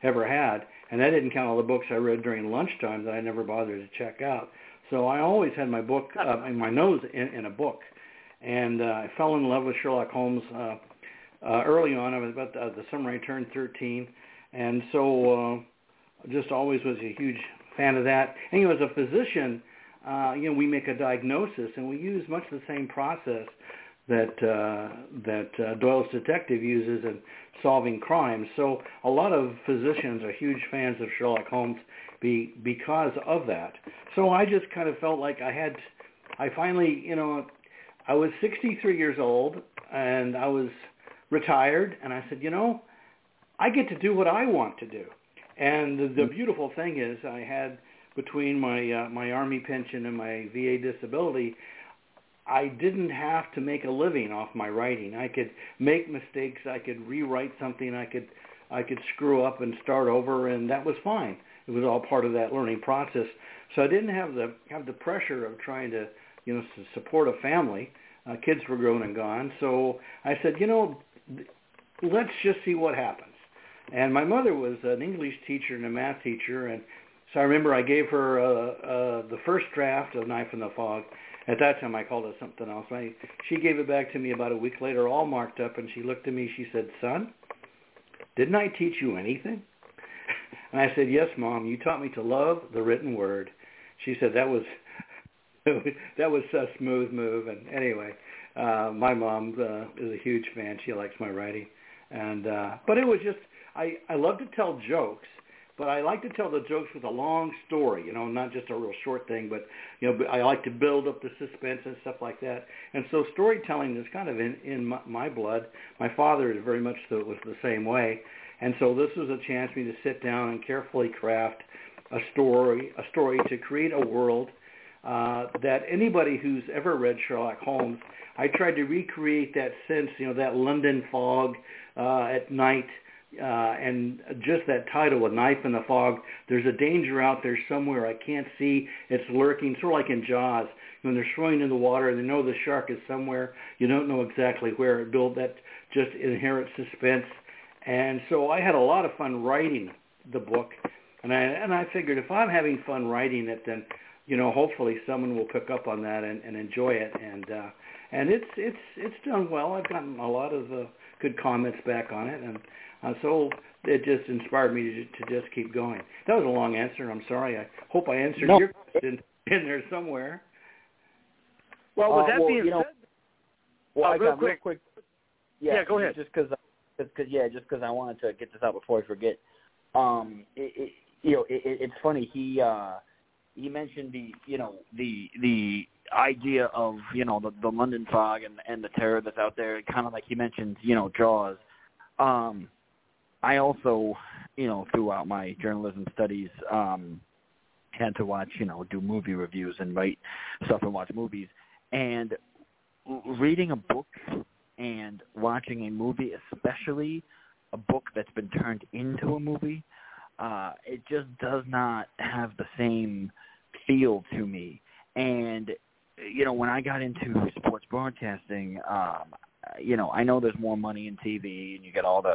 ever had, and that didn't count all the books I read during lunchtime that I never bothered to check out. So I always had my book, my nose in a book, and I fell in love with Sherlock Holmes early on. I was about the summer I turned 13, and so just always was a huge fan of that. And as a physician, we make a diagnosis, and we use much the same process that Doyle's detective uses in solving crimes. So a lot of physicians are huge fans of Sherlock Holmes because of that. So I just kind of felt like I finally, I was 63 years old, and I was retired, and I said, I get to do what I want to do. And the beautiful thing is I had, between my Army pension and my VA disability, I didn't have to make a living off my writing. I could make mistakes. I could rewrite something. I could screw up and start over, and that was fine. It was all part of that learning process. So I didn't have the pressure of trying to support a family. Kids were grown and gone. So I said, let's just see what happens. And my mother was an English teacher and a math teacher, and so I remember I gave her the first draft of Knife in the Fog. At that time, I called it something else. She gave it back to me about a week later, all marked up, and she looked at me. She said, "Son, didn't I teach you anything?" And I said, "Yes, Mom. You taught me to love the written word." She said, "That was a smooth move." And anyway, my mom is a huge fan. She likes my writing, and but it was just I love to tell jokes. But I like to tell the jokes with a long story, not just a real short thing, but, I like to build up the suspense and stuff like that. And so storytelling is kind of in my blood. My father is very much was the same way. And so this was a chance for me to sit down and carefully craft a story to create a world that anybody who's ever read Sherlock Holmes, I tried to recreate that sense, that London fog at night, and just that title, A Knife in the Fog. There's a danger out there somewhere I can't see. It's lurking, sort of like in Jaws. When they're swimming in the water and they know the shark is somewhere, you don't know exactly where. It builds that just inherent suspense. And so I had a lot of fun writing the book, and I figured if I'm having fun writing it, then hopefully someone will pick up on that and enjoy it. And it's done well. I've gotten a lot of good comments back on it, and so it just inspired me to just keep going. That was a long answer. I'm sorry. I hope I answered your question in there somewhere. Well, with that being said, I got real quick. Yeah, go ahead. Just because I wanted to get this out before I forget. It's funny. He mentioned the idea of the London fog and the terror that's out there, kind of like he mentioned Jaws. I also throughout my journalism studies had to watch do movie reviews and write stuff and watch movies, and reading a book and watching a movie, especially a book that's been turned into a movie, it just does not have the same feel to me. And when I got into sports broadcasting, I know there's more money in TV, and you get all the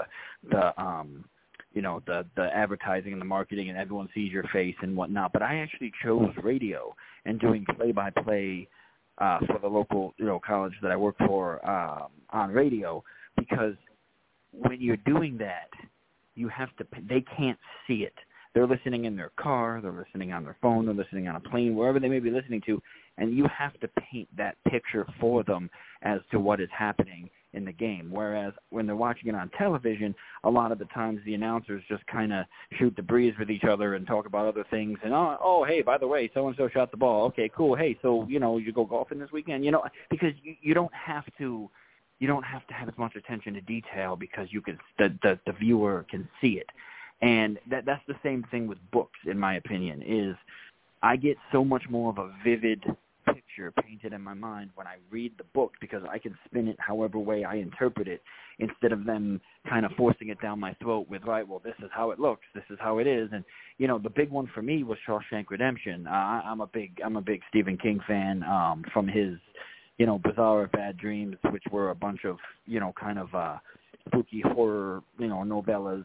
advertising and the marketing, and everyone sees your face and whatnot. But I actually chose radio and doing play-by-play for the local college that I work for on radio, because when you're doing that, you have to. They can't see it. They're listening in their car, they're listening on their phone, they're listening on a plane, wherever they may be listening to, and you have to paint that picture for them as to what is happening in the game. Whereas when they're watching it on television, a lot of the times the announcers just kind of shoot the breeze with each other and talk about other things. And, oh, hey, by the way, so-and-so shot the ball. Okay, cool. Hey, so, you go golfing this weekend? Because you don't have to have as much attention to detail, because you can the viewer can see it. And that's the same thing with books, in my opinion, is I get so much more of a vivid picture painted in my mind when I read the book, because I can spin it however way I interpret it, instead of them kind of forcing it down my throat with, right, well, this is how it looks, this is how it is. And, the big one for me was Shawshank Redemption. I'm a big Stephen King fan from his, Bizarre Bad Dreams, which were a bunch of, kind of spooky horror, novellas.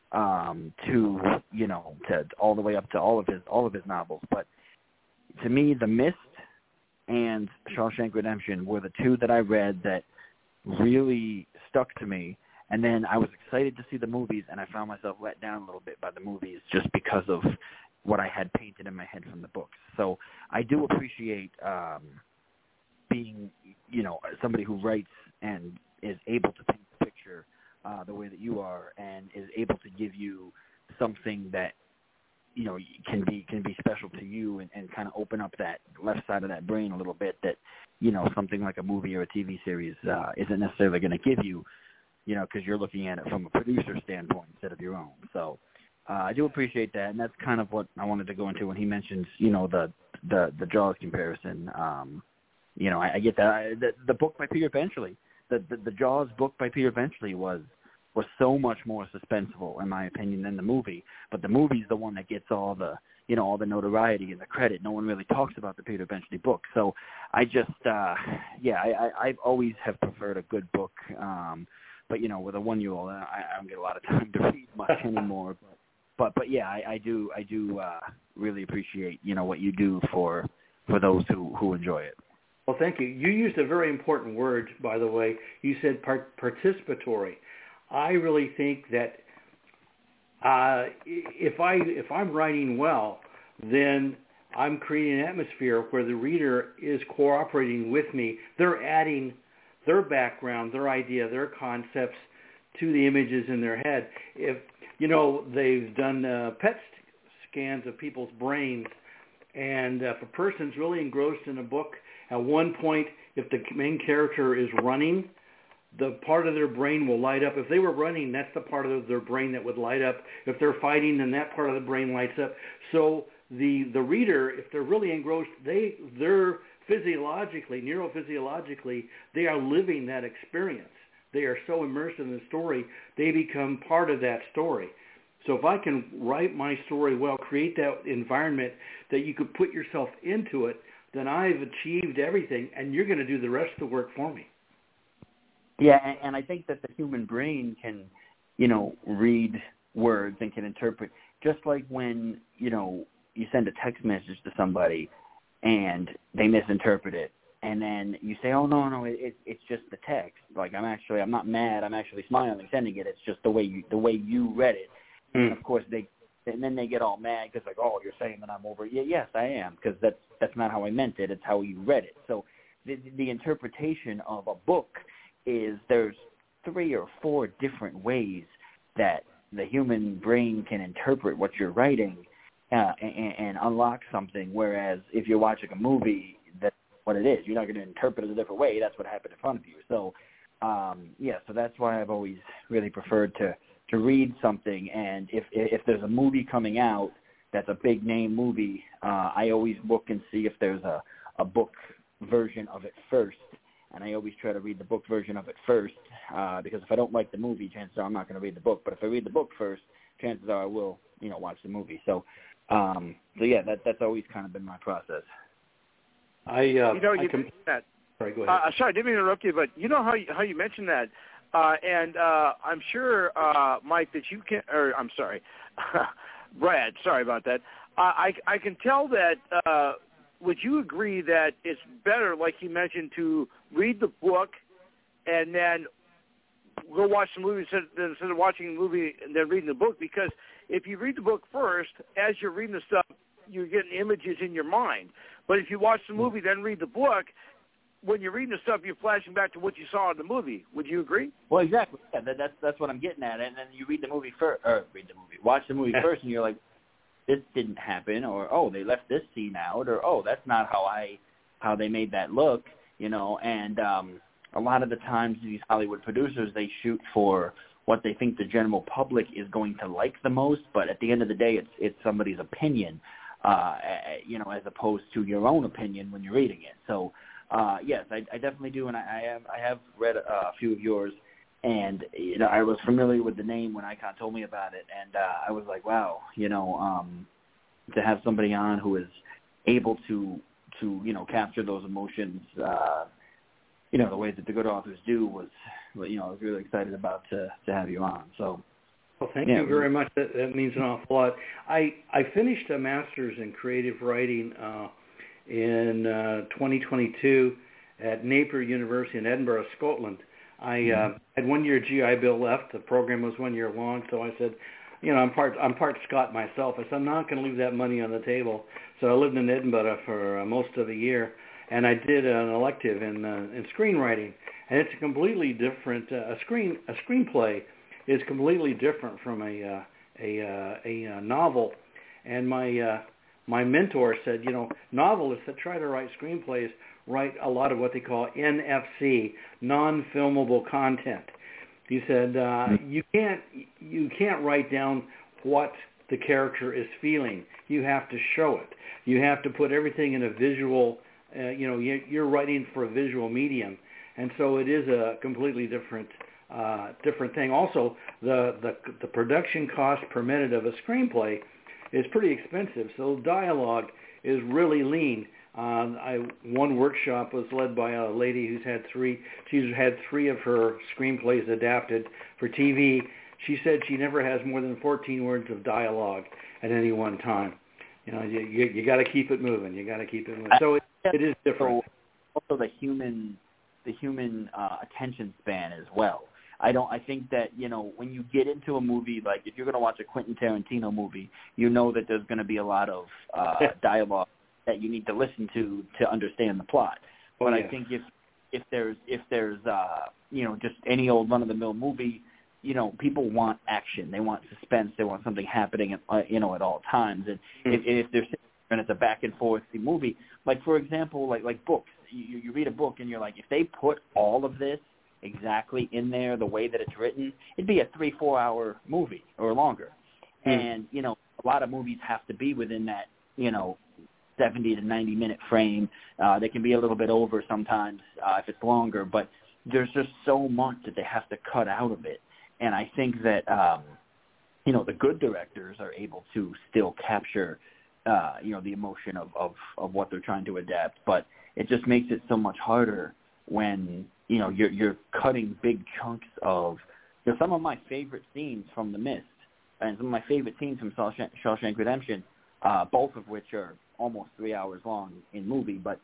to all the way up to all of his novels. But to me, The Mist and Shawshank Redemption were the two that I read that really stuck to me. And then I was excited to see the movies, and I found myself let down a little bit by the movies just because of what I had painted in my head from the books. So I do appreciate being, somebody who writes and is able to paint the picture the way that you are, and is able to give you something that can be special to you, and kind of open up that left side of that brain a little bit that something like a movie or a TV series isn't necessarily going to give you, because you're looking at it from a producer standpoint instead of your own. So I do appreciate that, and that's kind of what I wanted to go into when he mentions the Jaws comparison. I get that. The book by Peter Benchley, the Jaws book by Peter Benchley was so much more suspenseful, in my opinion, than the movie. But the movie's the one that gets all the notoriety and the credit. No one really talks about the Peter Benchley book. So I just, I've always have preferred a good book. But with a 1-year-old, I don't get a lot of time to read much anymore. But yeah, I do really appreciate what you do for those who enjoy it. Well, thank you. You used a very important word, by the way. You said participatory. I really think that if I'm writing well, then I'm creating an atmosphere where the reader is cooperating with me. They're adding their background, their idea, their concepts to the images in their head. If they've done PET scans of people's brains, and if a person's really engrossed in a book, at one point, if the main character is running, the part of their brain will light up. If they were running, that's the part of their brain that would light up. If they're fighting, then that part of the brain lights up. So the reader, if they're really engrossed, they're neurophysiologically, they are living that experience. They are so immersed in the story, they become part of that story. So if I can write my story well, create that environment that you could put yourself into it, then I've achieved everything, and you're going to do the rest of the work for me. Yeah, and I think that the human brain can, read words and can interpret, just like when, you send a text message to somebody and they misinterpret it, and then you say, oh, no, it's just the text. Like, I'm not mad, I'm actually smiling sending it. It's just the way you read it. And, of course, then they get all mad because, like, oh, you're saying that I'm over it. Yeah, yes, I am, because that's not how I meant it. It's how you read it. So the interpretation of a book is there's 3 or 4 different ways that the human brain can interpret what you're writing and unlock something, whereas if you're watching a movie, that's what it is. You're not going to interpret it a different way. That's what happened in front of you. So, so that's why I've always really preferred to read something. And if there's a movie coming out that's a big-name movie, I always look and see if there's a book version of it first. And I always try to read the book version of it first, because if I don't like the movie, chances are I'm not going to read the book. But if I read the book first, chances are I will, watch the movie. So yeah, that's always kind of been my process. You mentioned that. Sorry, go ahead. Sorry, I didn't mean to interrupt you, but you know how you mentioned that, and I'm sure, Mike, that you can, or I'm sorry, Brad, sorry about that. I can tell that. Would you agree that it's better, like you mentioned, to read the book and then go watch the movie instead of watching the movie and then reading the book? Because if you read the book first, as you're reading the stuff, you're getting images in your mind. But if you watch the movie, then read the book, when you're reading the stuff, you're flashing back to what you saw in the movie. Would you agree? Well, exactly. Yeah, that's what I'm getting at. And then you read the movie first, watch the movie first, and you're like, this didn't happen, or, oh, they left this scene out, or, oh, that's not how they made that look, and a lot of the times these Hollywood producers, they shoot for what they think the general public is going to like the most, but at the end of the day, it's somebody's opinion, as opposed to your own opinion when you're reading it. So, yes, I definitely do, and I have read a few of yours. And, I was familiar with the name when Icon told me about it, and I was like, wow, to have somebody on who is able to capture those emotions, the way that the good authors do was, I was really excited about to have you on. So, Well, thank you very much. That means an awful lot. I finished a master's in creative writing in 2022 at Napier University in Edinburgh, Scotland. I had 1 year GI Bill left. The program was 1 year long, so I said, I'm part Scot myself. I said, I'm not going to leave that money on the table. So I lived in Edinburgh for most of the year, and I did an elective in screenwriting. And it's a completely different a screenplay is completely different from a novel. And my mentor said, novelists that try to write screenplays write a lot of what they call NFC, non-filmable content. He said you can't write down what the character is feeling. You have to show it. You have to put everything in a visual. You're writing for a visual medium, and so it is a completely different thing. Also, the production cost per minute of a screenplay is pretty expensive. So dialogue is really lean. One workshop was led by a lady who's had three. She's had 3 of her screenplays adapted for TV. She said she never has more than 14 words of dialogue at any one time. You got to keep it moving. You got to keep it moving. So it is different. Also, the human attention span as well. I think that, when you get into a movie, like if you're going to watch a Quentin Tarantino movie, that there's going to be a lot of dialogue that you need to listen to understand the plot. But I think if there's just any old run-of-the-mill movie, people want action. They want suspense. They want something happening at all times. And if there's and it's a back and forth movie, like for example, like books, you read a book and you're like, if they put all of this exactly in there the way that it's written, it'd be a 3-4 hour movie or longer. And a lot of movies have to be within that 70 to 90 minute frame. They can be a little bit over sometimes if it's longer, but there's just so much that they have to cut out of it. And I think that the good directors are able to still capture the emotion of what they're trying to adapt, but it just makes it so much harder when you're cutting big chunks of some of my favorite scenes from The Mist and some of my favorite scenes from Shawshank Redemption, both of which are almost 3 hours long in movie, but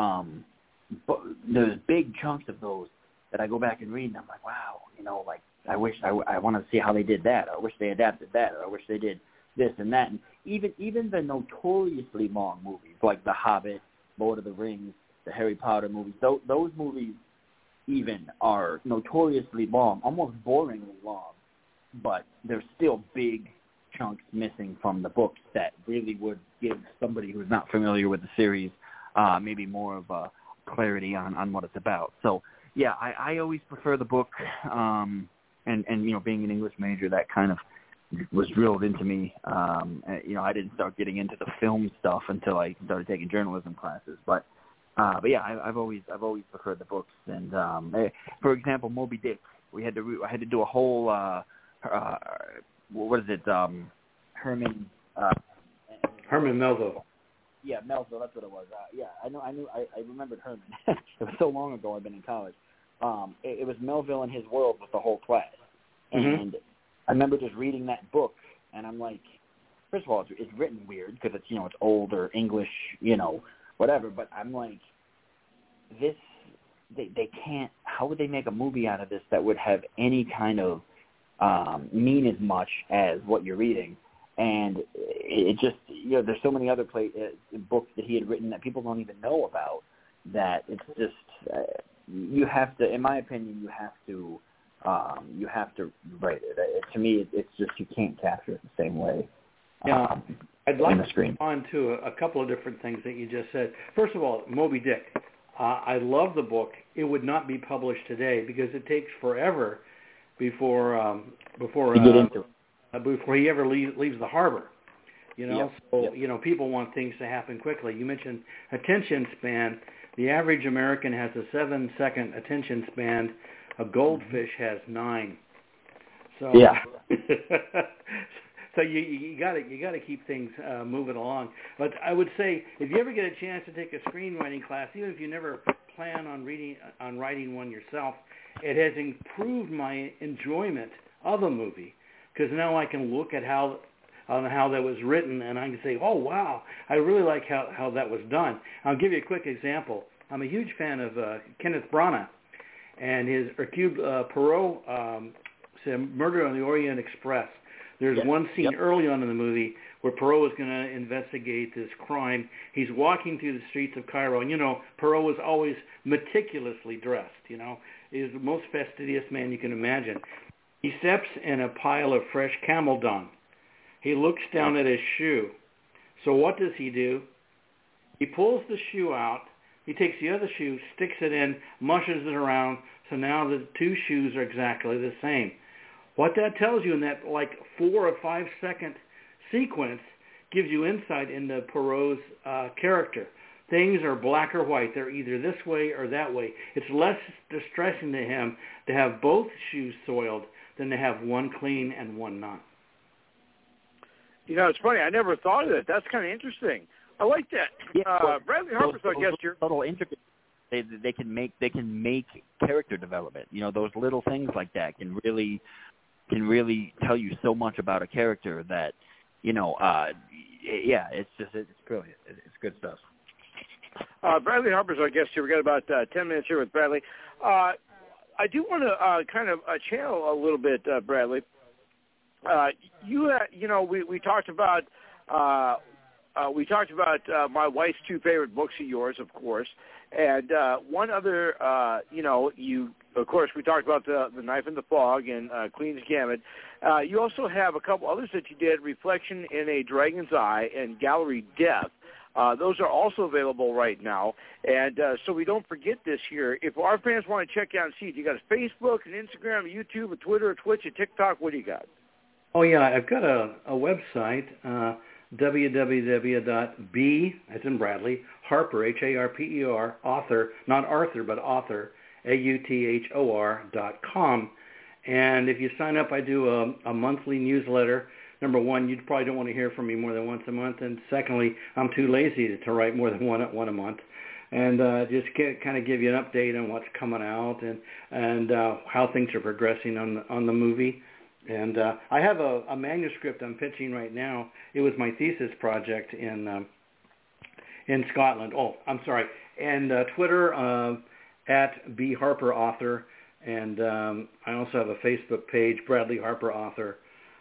there's big chunks of those that I go back and read, and I'm like, wow, I wish I want to see how they did that. Or I wish they adapted that. Or I wish they did this and that. And even the notoriously long movies like The Hobbit, Lord of the Rings, the Harry Potter movies, those movies even are notoriously long, almost boringly long, but there's still big chunks missing from the books that really would give somebody who's not familiar with the series maybe more of a clarity on what it's about. So, yeah, I always prefer the book, and being an English major, that kind of was drilled into me. I didn't start getting into the film stuff until I started taking journalism classes, but yeah, I've always preferred the books. And for example, Moby Dick, I had to do a whole what is it? Herman Melville. Yeah, Melville. That's what it was. I remembered Herman. It was so long ago. I've been in college. It was Melville and His World with the whole class, and I remember just reading that book, and I'm like, first of all, it's written weird because it's it's older English, whatever. But I'm like, this they can't. How would they make a movie out of this that would have any kind of mean as much as what you're reading? And it just, there's so many other books that he had written that people don't even know about, that it's just, you have to, in my opinion, you have to write it. To me, it's just, you can't capture it the same way. Yeah, I'd like to respond to a couple of different things that you just said. First of all, Moby Dick. I love the book. It would not be published today because it takes forever before he ever leaves the harbor. People want things to happen quickly. You mentioned attention span. The average American has a 7-second attention span. A goldfish has 9. So yeah. So you got to keep things moving along. But I would say if you ever get a chance to take a screenwriting class, even if you never plan on writing one yourself, it has improved my enjoyment of a movie because now I can look at how that was written, and I can say, oh, wow, I really like how that was done. I'll give you a quick example. I'm a huge fan of Kenneth Branagh and his Hercule Poirot, Murder on the Orient Express. There's one scene early on in the movie where Poirot is going to investigate this crime. He's walking through the streets of Cairo, and, Poirot was always meticulously dressed, He's the most fastidious man you can imagine. He steps in a pile of fresh camel dung. He looks down at his shoe. So what does he do? He pulls the shoe out. He takes the other shoe, sticks it in, mushes it around, so now the two shoes are exactly the same. What that tells you in that 4 or 5 second sequence gives you insight into Poirot's character. Things are black or white. They're either this way or that way. It's less distressing to him to have both shoes soiled than to have one clean and one not. It's funny. I never thought of that. That's kind of interesting. I like that. Yeah, Bradley Harper's our guest here. Subtle intricate. They can make character development. Those little things like that can really tell you so much about a character that it's brilliant. It's good stuff. Bradley Harper's our guest here. We got about 10 minutes here with Bradley. I do want to kind of channel a little bit, Bradley. We talked about my wife's two favorite books of yours, of course, and one other. Of course, we talked about the Knife in the Fog and Queen's Gambit. You also have a couple others that you did: Reflection in a Dragon's Eye and Gallery Death. Those are also available right now. And so we don't forget this here. If our fans want to check out and see it, you got a Facebook, an Instagram, a YouTube, a Twitter, a Twitch, a TikTok. What do you got? Oh, yeah. I've got a website, www.b, as in Bradley, Harper, Harper, author, not Arthur, but author, AUTHOR.com. And if you sign up, I do a monthly newsletter. Number one, you probably don't want to hear from me more than once a month. And secondly, I'm too lazy to write more than one a month. And just kind of give you an update on what's coming out and how things are progressing on the movie. And I have a manuscript I'm pitching right now. It was my thesis project in Scotland. Oh, I'm sorry. And Twitter at B Harper Author. And I also have a Facebook page, Bradley Harper Author.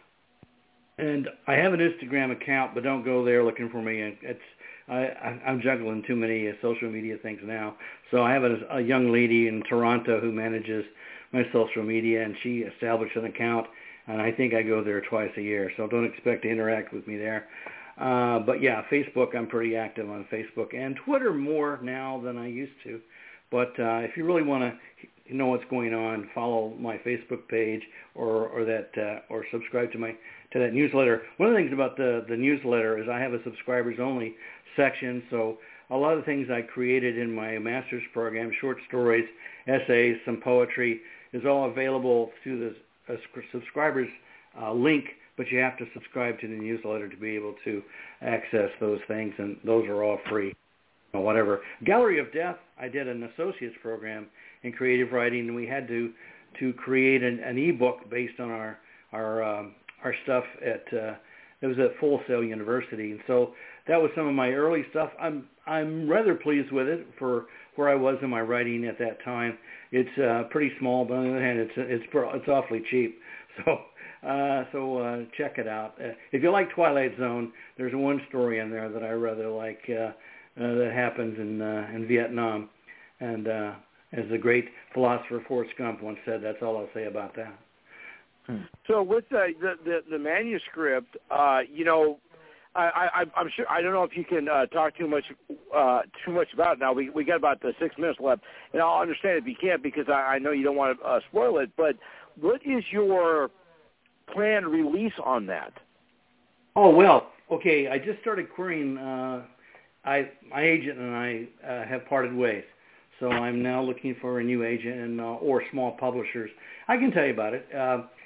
And I have an Instagram account, but don't go there looking for me. I'm juggling too many social media things now. So I have a young lady in Toronto who manages my social media, and she established an account, and I think I go there twice a year. So don't expect to interact with me there. But yeah, Facebook, I'm pretty active on Facebook, and Twitter more now than I used to. But if you really want to know what's going on, follow my Facebook page or subscribe to that newsletter. One of the things about the newsletter is I have a subscribers only section, so a lot of the things I created in my master's program, short stories, essays, some poetry, is all available through the subscribers link, but you have to subscribe to the newsletter to be able to access those things, and those are all free. Whatever. Gallery of Death, I did an associate's program in creative writing, and we had to create an ebook based on our stuff at it was at Full Sail University, and so that was some of my early stuff. I'm rather pleased with it for where I was in my writing at that time. It's pretty small, but on the other hand, it's awfully cheap. So check it out. If you like Twilight Zone, there's one story in there that I rather like. That happens in Vietnam, and as the great philosopher Forrest Gump once said, that's all I'll say about that. So with the manuscript, I'm sure, I don't know if you can talk too much about it now. We got about 6 minutes left, and I'll understand if you can't because I know you don't want to spoil it. But what is your planned release on that? Oh well, okay. I just started querying. My agent and I have parted ways, so I'm now looking for a new agent and or small publishers. I can tell you about it.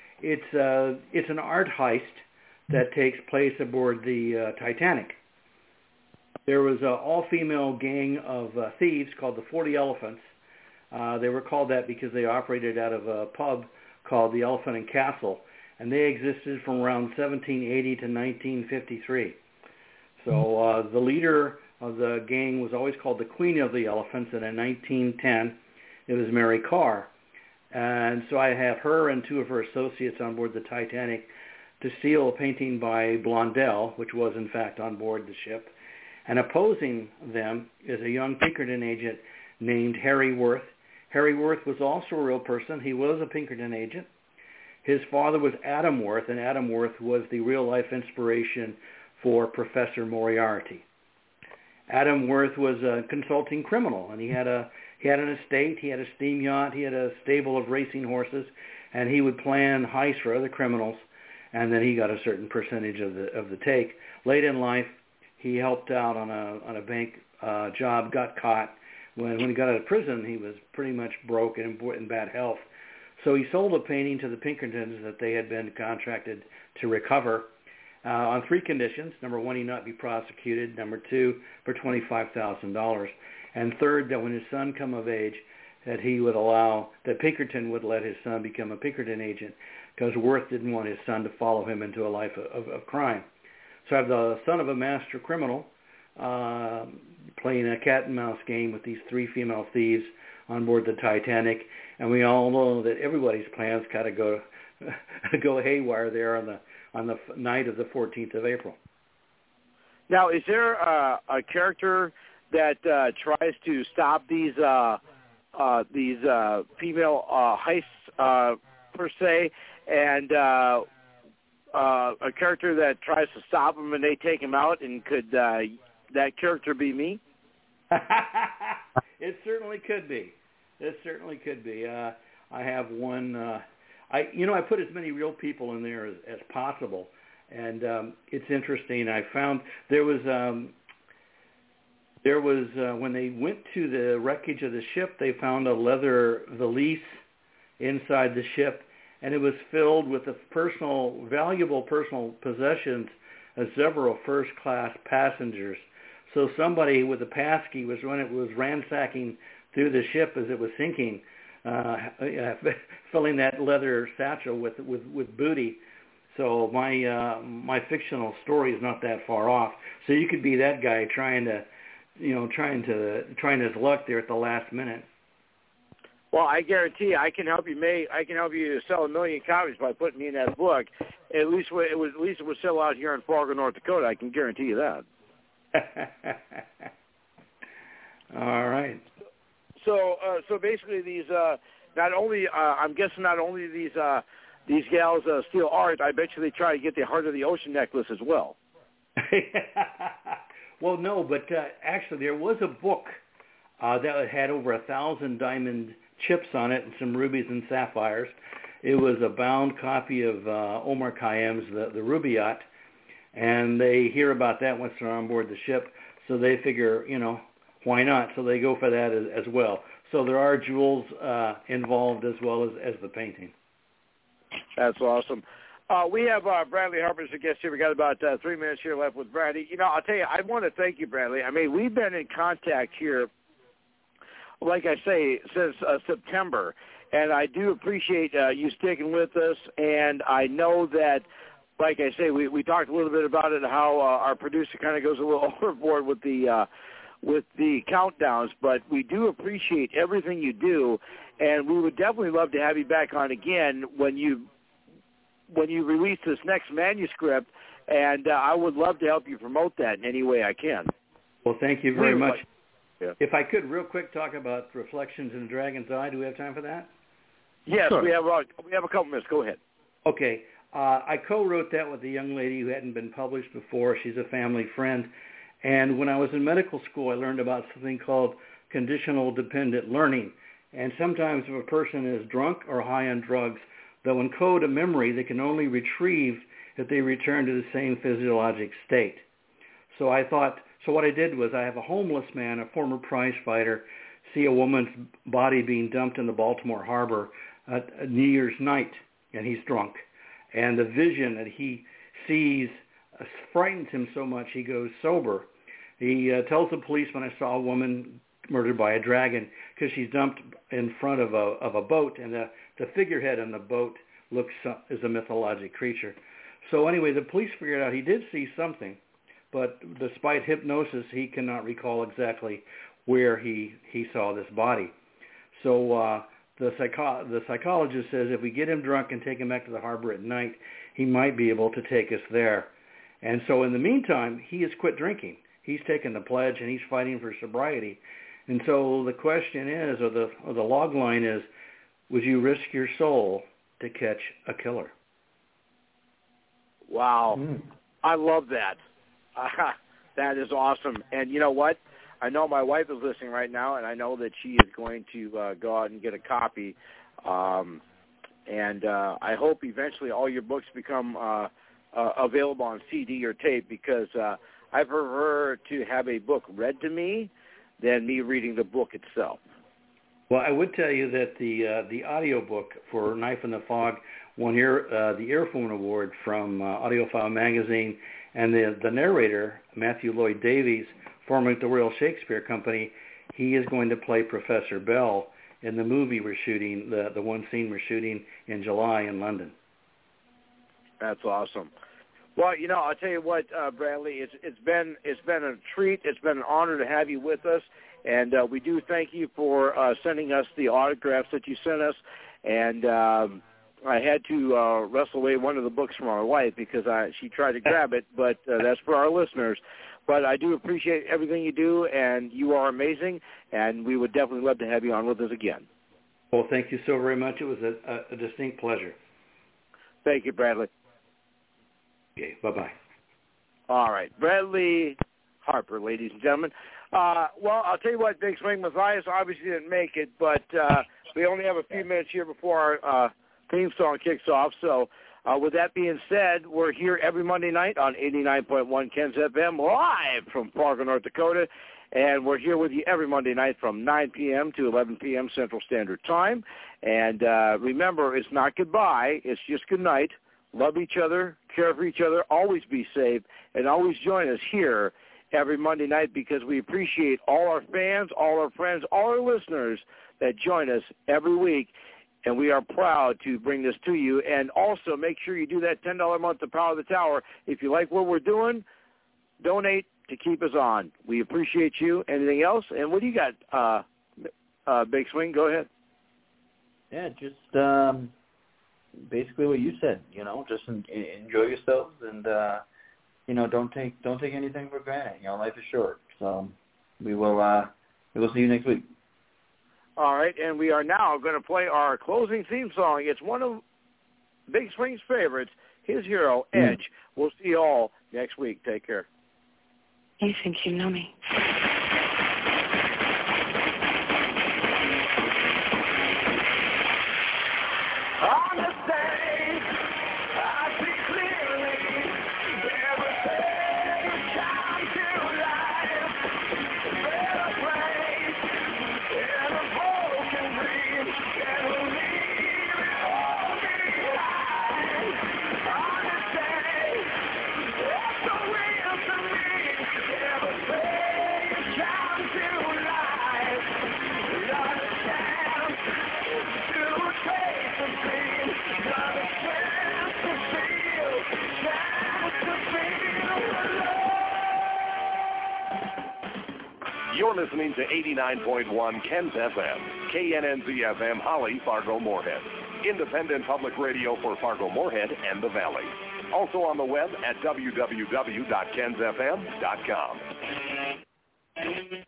It's an art heist that takes place aboard the Titanic. There was an all-female gang of thieves called the 40 Elephants. They were called that because they operated out of a pub called the Elephant and Castle. and they existed from around 1780 to 1953. So the leader of the gang was always called the Queen of the Elephants, and in 1910 it was Mary Carr. And so I have her and two of her associates on board the Titanic to steal a painting by Blondell, which was in fact on board the ship. And opposing them is a young Pinkerton agent named Harry Worth. Harry Worth was also a real person. He was a Pinkerton agent. His father was Adam Worth, and Adam Worth was the real-life inspiration for Professor Moriarty. Adam Worth was a consulting criminal, and he had an estate, he had a steam yacht, he had a stable of racing horses, and he would plan heists for other criminals, and then he got a certain percentage of the take. Late in life, he helped out on a bank job, got caught. When he got out of prison, he was pretty much broke and in bad health. So he sold a painting to the Pinkertons that they had been contracted to recover on three conditions. Number one, he not be prosecuted. Number two, for $25,000. And third, that when his son come of age, that he would allow, that Pinkerton would let his son become a Pinkerton agent, because Worth didn't want his son to follow him into a life of crime. So I have the son of a master criminal playing a cat and mouse game with these three female thieves on board the Titanic, and we all know that everybody's plans kind of go haywire there on the night of the 14th of April. Now, is there a character that tries to stop these female heists per se, and a character that tries to stop them and they take him out? And could that character be me? It certainly could be. It certainly could be. I have one. I put as many real people in there as possible, and it's interesting. I found there was when they went to the wreckage of the ship, they found a leather valise inside the ship, and it was filled with the valuable personal possessions of several first-class passengers. So somebody with a passkey was, when it was ransacking through the ship as it was sinking, filling that leather satchel with booty. So my fictional story is not that far off. So you could be that guy trying his luck there at the last minute. Well, I guarantee I can help you sell 1 million copies by putting me in that book. At least it would sell out here in Fargo, North Dakota. I can guarantee you that. All right. So basically, these I'm guessing not only these gals steal art. I bet you they try to get the Heart of the Ocean necklace as well. Well, no, but actually there was a book that had over 1,000 diamond chips on it and some rubies and sapphires. It was a bound copy of Omar Khayyam's the Rubaiyat, and they hear about that once they're on board the ship, so they figure, why not? So they go for that as well. So there are jewels involved as well as the painting. That's awesome. We have Bradley Harper as a guest here. We got about 3 minutes here left with Bradley. I'll tell you, I want to thank you, Bradley. I mean, we've been in contact here, like I say, since September, and I do appreciate you sticking with us. And I know that, like I say, we talked a little bit about it, how our producer kind of goes a little overboard with the countdowns, but we do appreciate everything you do, and we would definitely love to have you back on again when you release this next manuscript, and I would love to help you promote that in any way I can. Well, thank you very much. Yeah. If I could real quick talk about Reflections in the Dragon's Eye, do we have time for that? Yes, sure. we have a couple minutes. Go ahead. Okay. I co-wrote that with a young lady who hadn't been published before. She's a family friend. And when I was in medical school, I learned about something called conditional dependent learning. And sometimes if a person is drunk or high on drugs, they'll encode a memory they can only retrieve if they return to the same physiologic state. So what I did was I have a homeless man, a former prize fighter, see a woman's body being dumped in the Baltimore Harbor at New Year's night, and he's drunk. And the vision that he sees frightens him so much he goes sober. He tells the policeman, I saw a woman murdered by a dragon because she's dumped in front of a boat, and the figurehead on the boat is a mythologic creature. So anyway, the police figured out he did see something, but despite hypnosis, he cannot recall exactly where he saw this body. So the psychologist says if we get him drunk and take him back to the harbor at night, he might be able to take us there. And so in the meantime, he has quit drinking. He's taken the pledge and he's fighting for sobriety. And so the question is, or the log line is, would you risk your soul to catch a killer? Wow. I love that. That is awesome. And you know what? I know my wife is listening right now, and I know that she is going to go out and get a copy. And I hope eventually all your books become available on CD or tape, because I prefer to have a book read to me than me reading the book itself. Well, I would tell you that the audio book for Knife in the Fog won the Earphone Award from AudioFile magazine, and the narrator, Matthew Lloyd Davies, formerly at the Royal Shakespeare Company, he is going to play Professor Bell in the movie we're shooting, the one scene we're shooting in July in London. That's awesome. Well, you know, I'll tell you what, Bradley, it's been a treat. It's been an honor to have you with us, and we do thank you for sending us the autographs that you sent us. And I had to wrestle away one of the books from my wife because she tried to grab it, but that's for our listeners. But I do appreciate everything you do, and you are amazing, and we would definitely love to have you on with us again. Well, thank you so very much. It was a distinct pleasure. Thank you, Bradley. Okay, bye-bye. All right. Bradley Harper, ladies and gentlemen. Well, I'll tell you what, Big Swing Matthias obviously didn't make it, but we only have a few minutes here before our theme song kicks off. So with that being said, we're here every Monday night on 89.1 Ken's FM, live from Fargo, North Dakota. And we're here with you every Monday night from 9 p.m. to 11 p.m. Central Standard Time. And remember, it's not goodbye. It's just good night. Love each other, care for each other, always be safe, and always join us here every Monday night, because we appreciate all our fans, all our friends, all our listeners that join us every week, and we are proud to bring this to you. And also make sure you do that $10 a month to Power the Tower. If you like what we're doing, donate to keep us on. We appreciate you. Anything else? And what do you got, Big Swing? Go ahead. Yeah, just basically what you said. You know, just enjoy yourselves, and you know, don't take anything for granted. You know, life is short. So we will see you next week. All right, and we are now going to play our closing theme song. It's one of Big Swing's favorites, his hero, Edge. We'll see you all next week. Take care. You think you know me? On the stage, I see clearly everything come to life. Better place in a broken dream, and we'll leave it all behind. On the stage, it's so real to me. Everything come to life. Not a chance to trace the dream. Not a chance to feel. Chance to feel love. You're listening to 89.1 Ken's FM, KNNZ FM, Holly, Fargo, Moorhead. Independent public radio for Fargo, Moorhead, and the Valley. Also on the web at www.kensfm.com.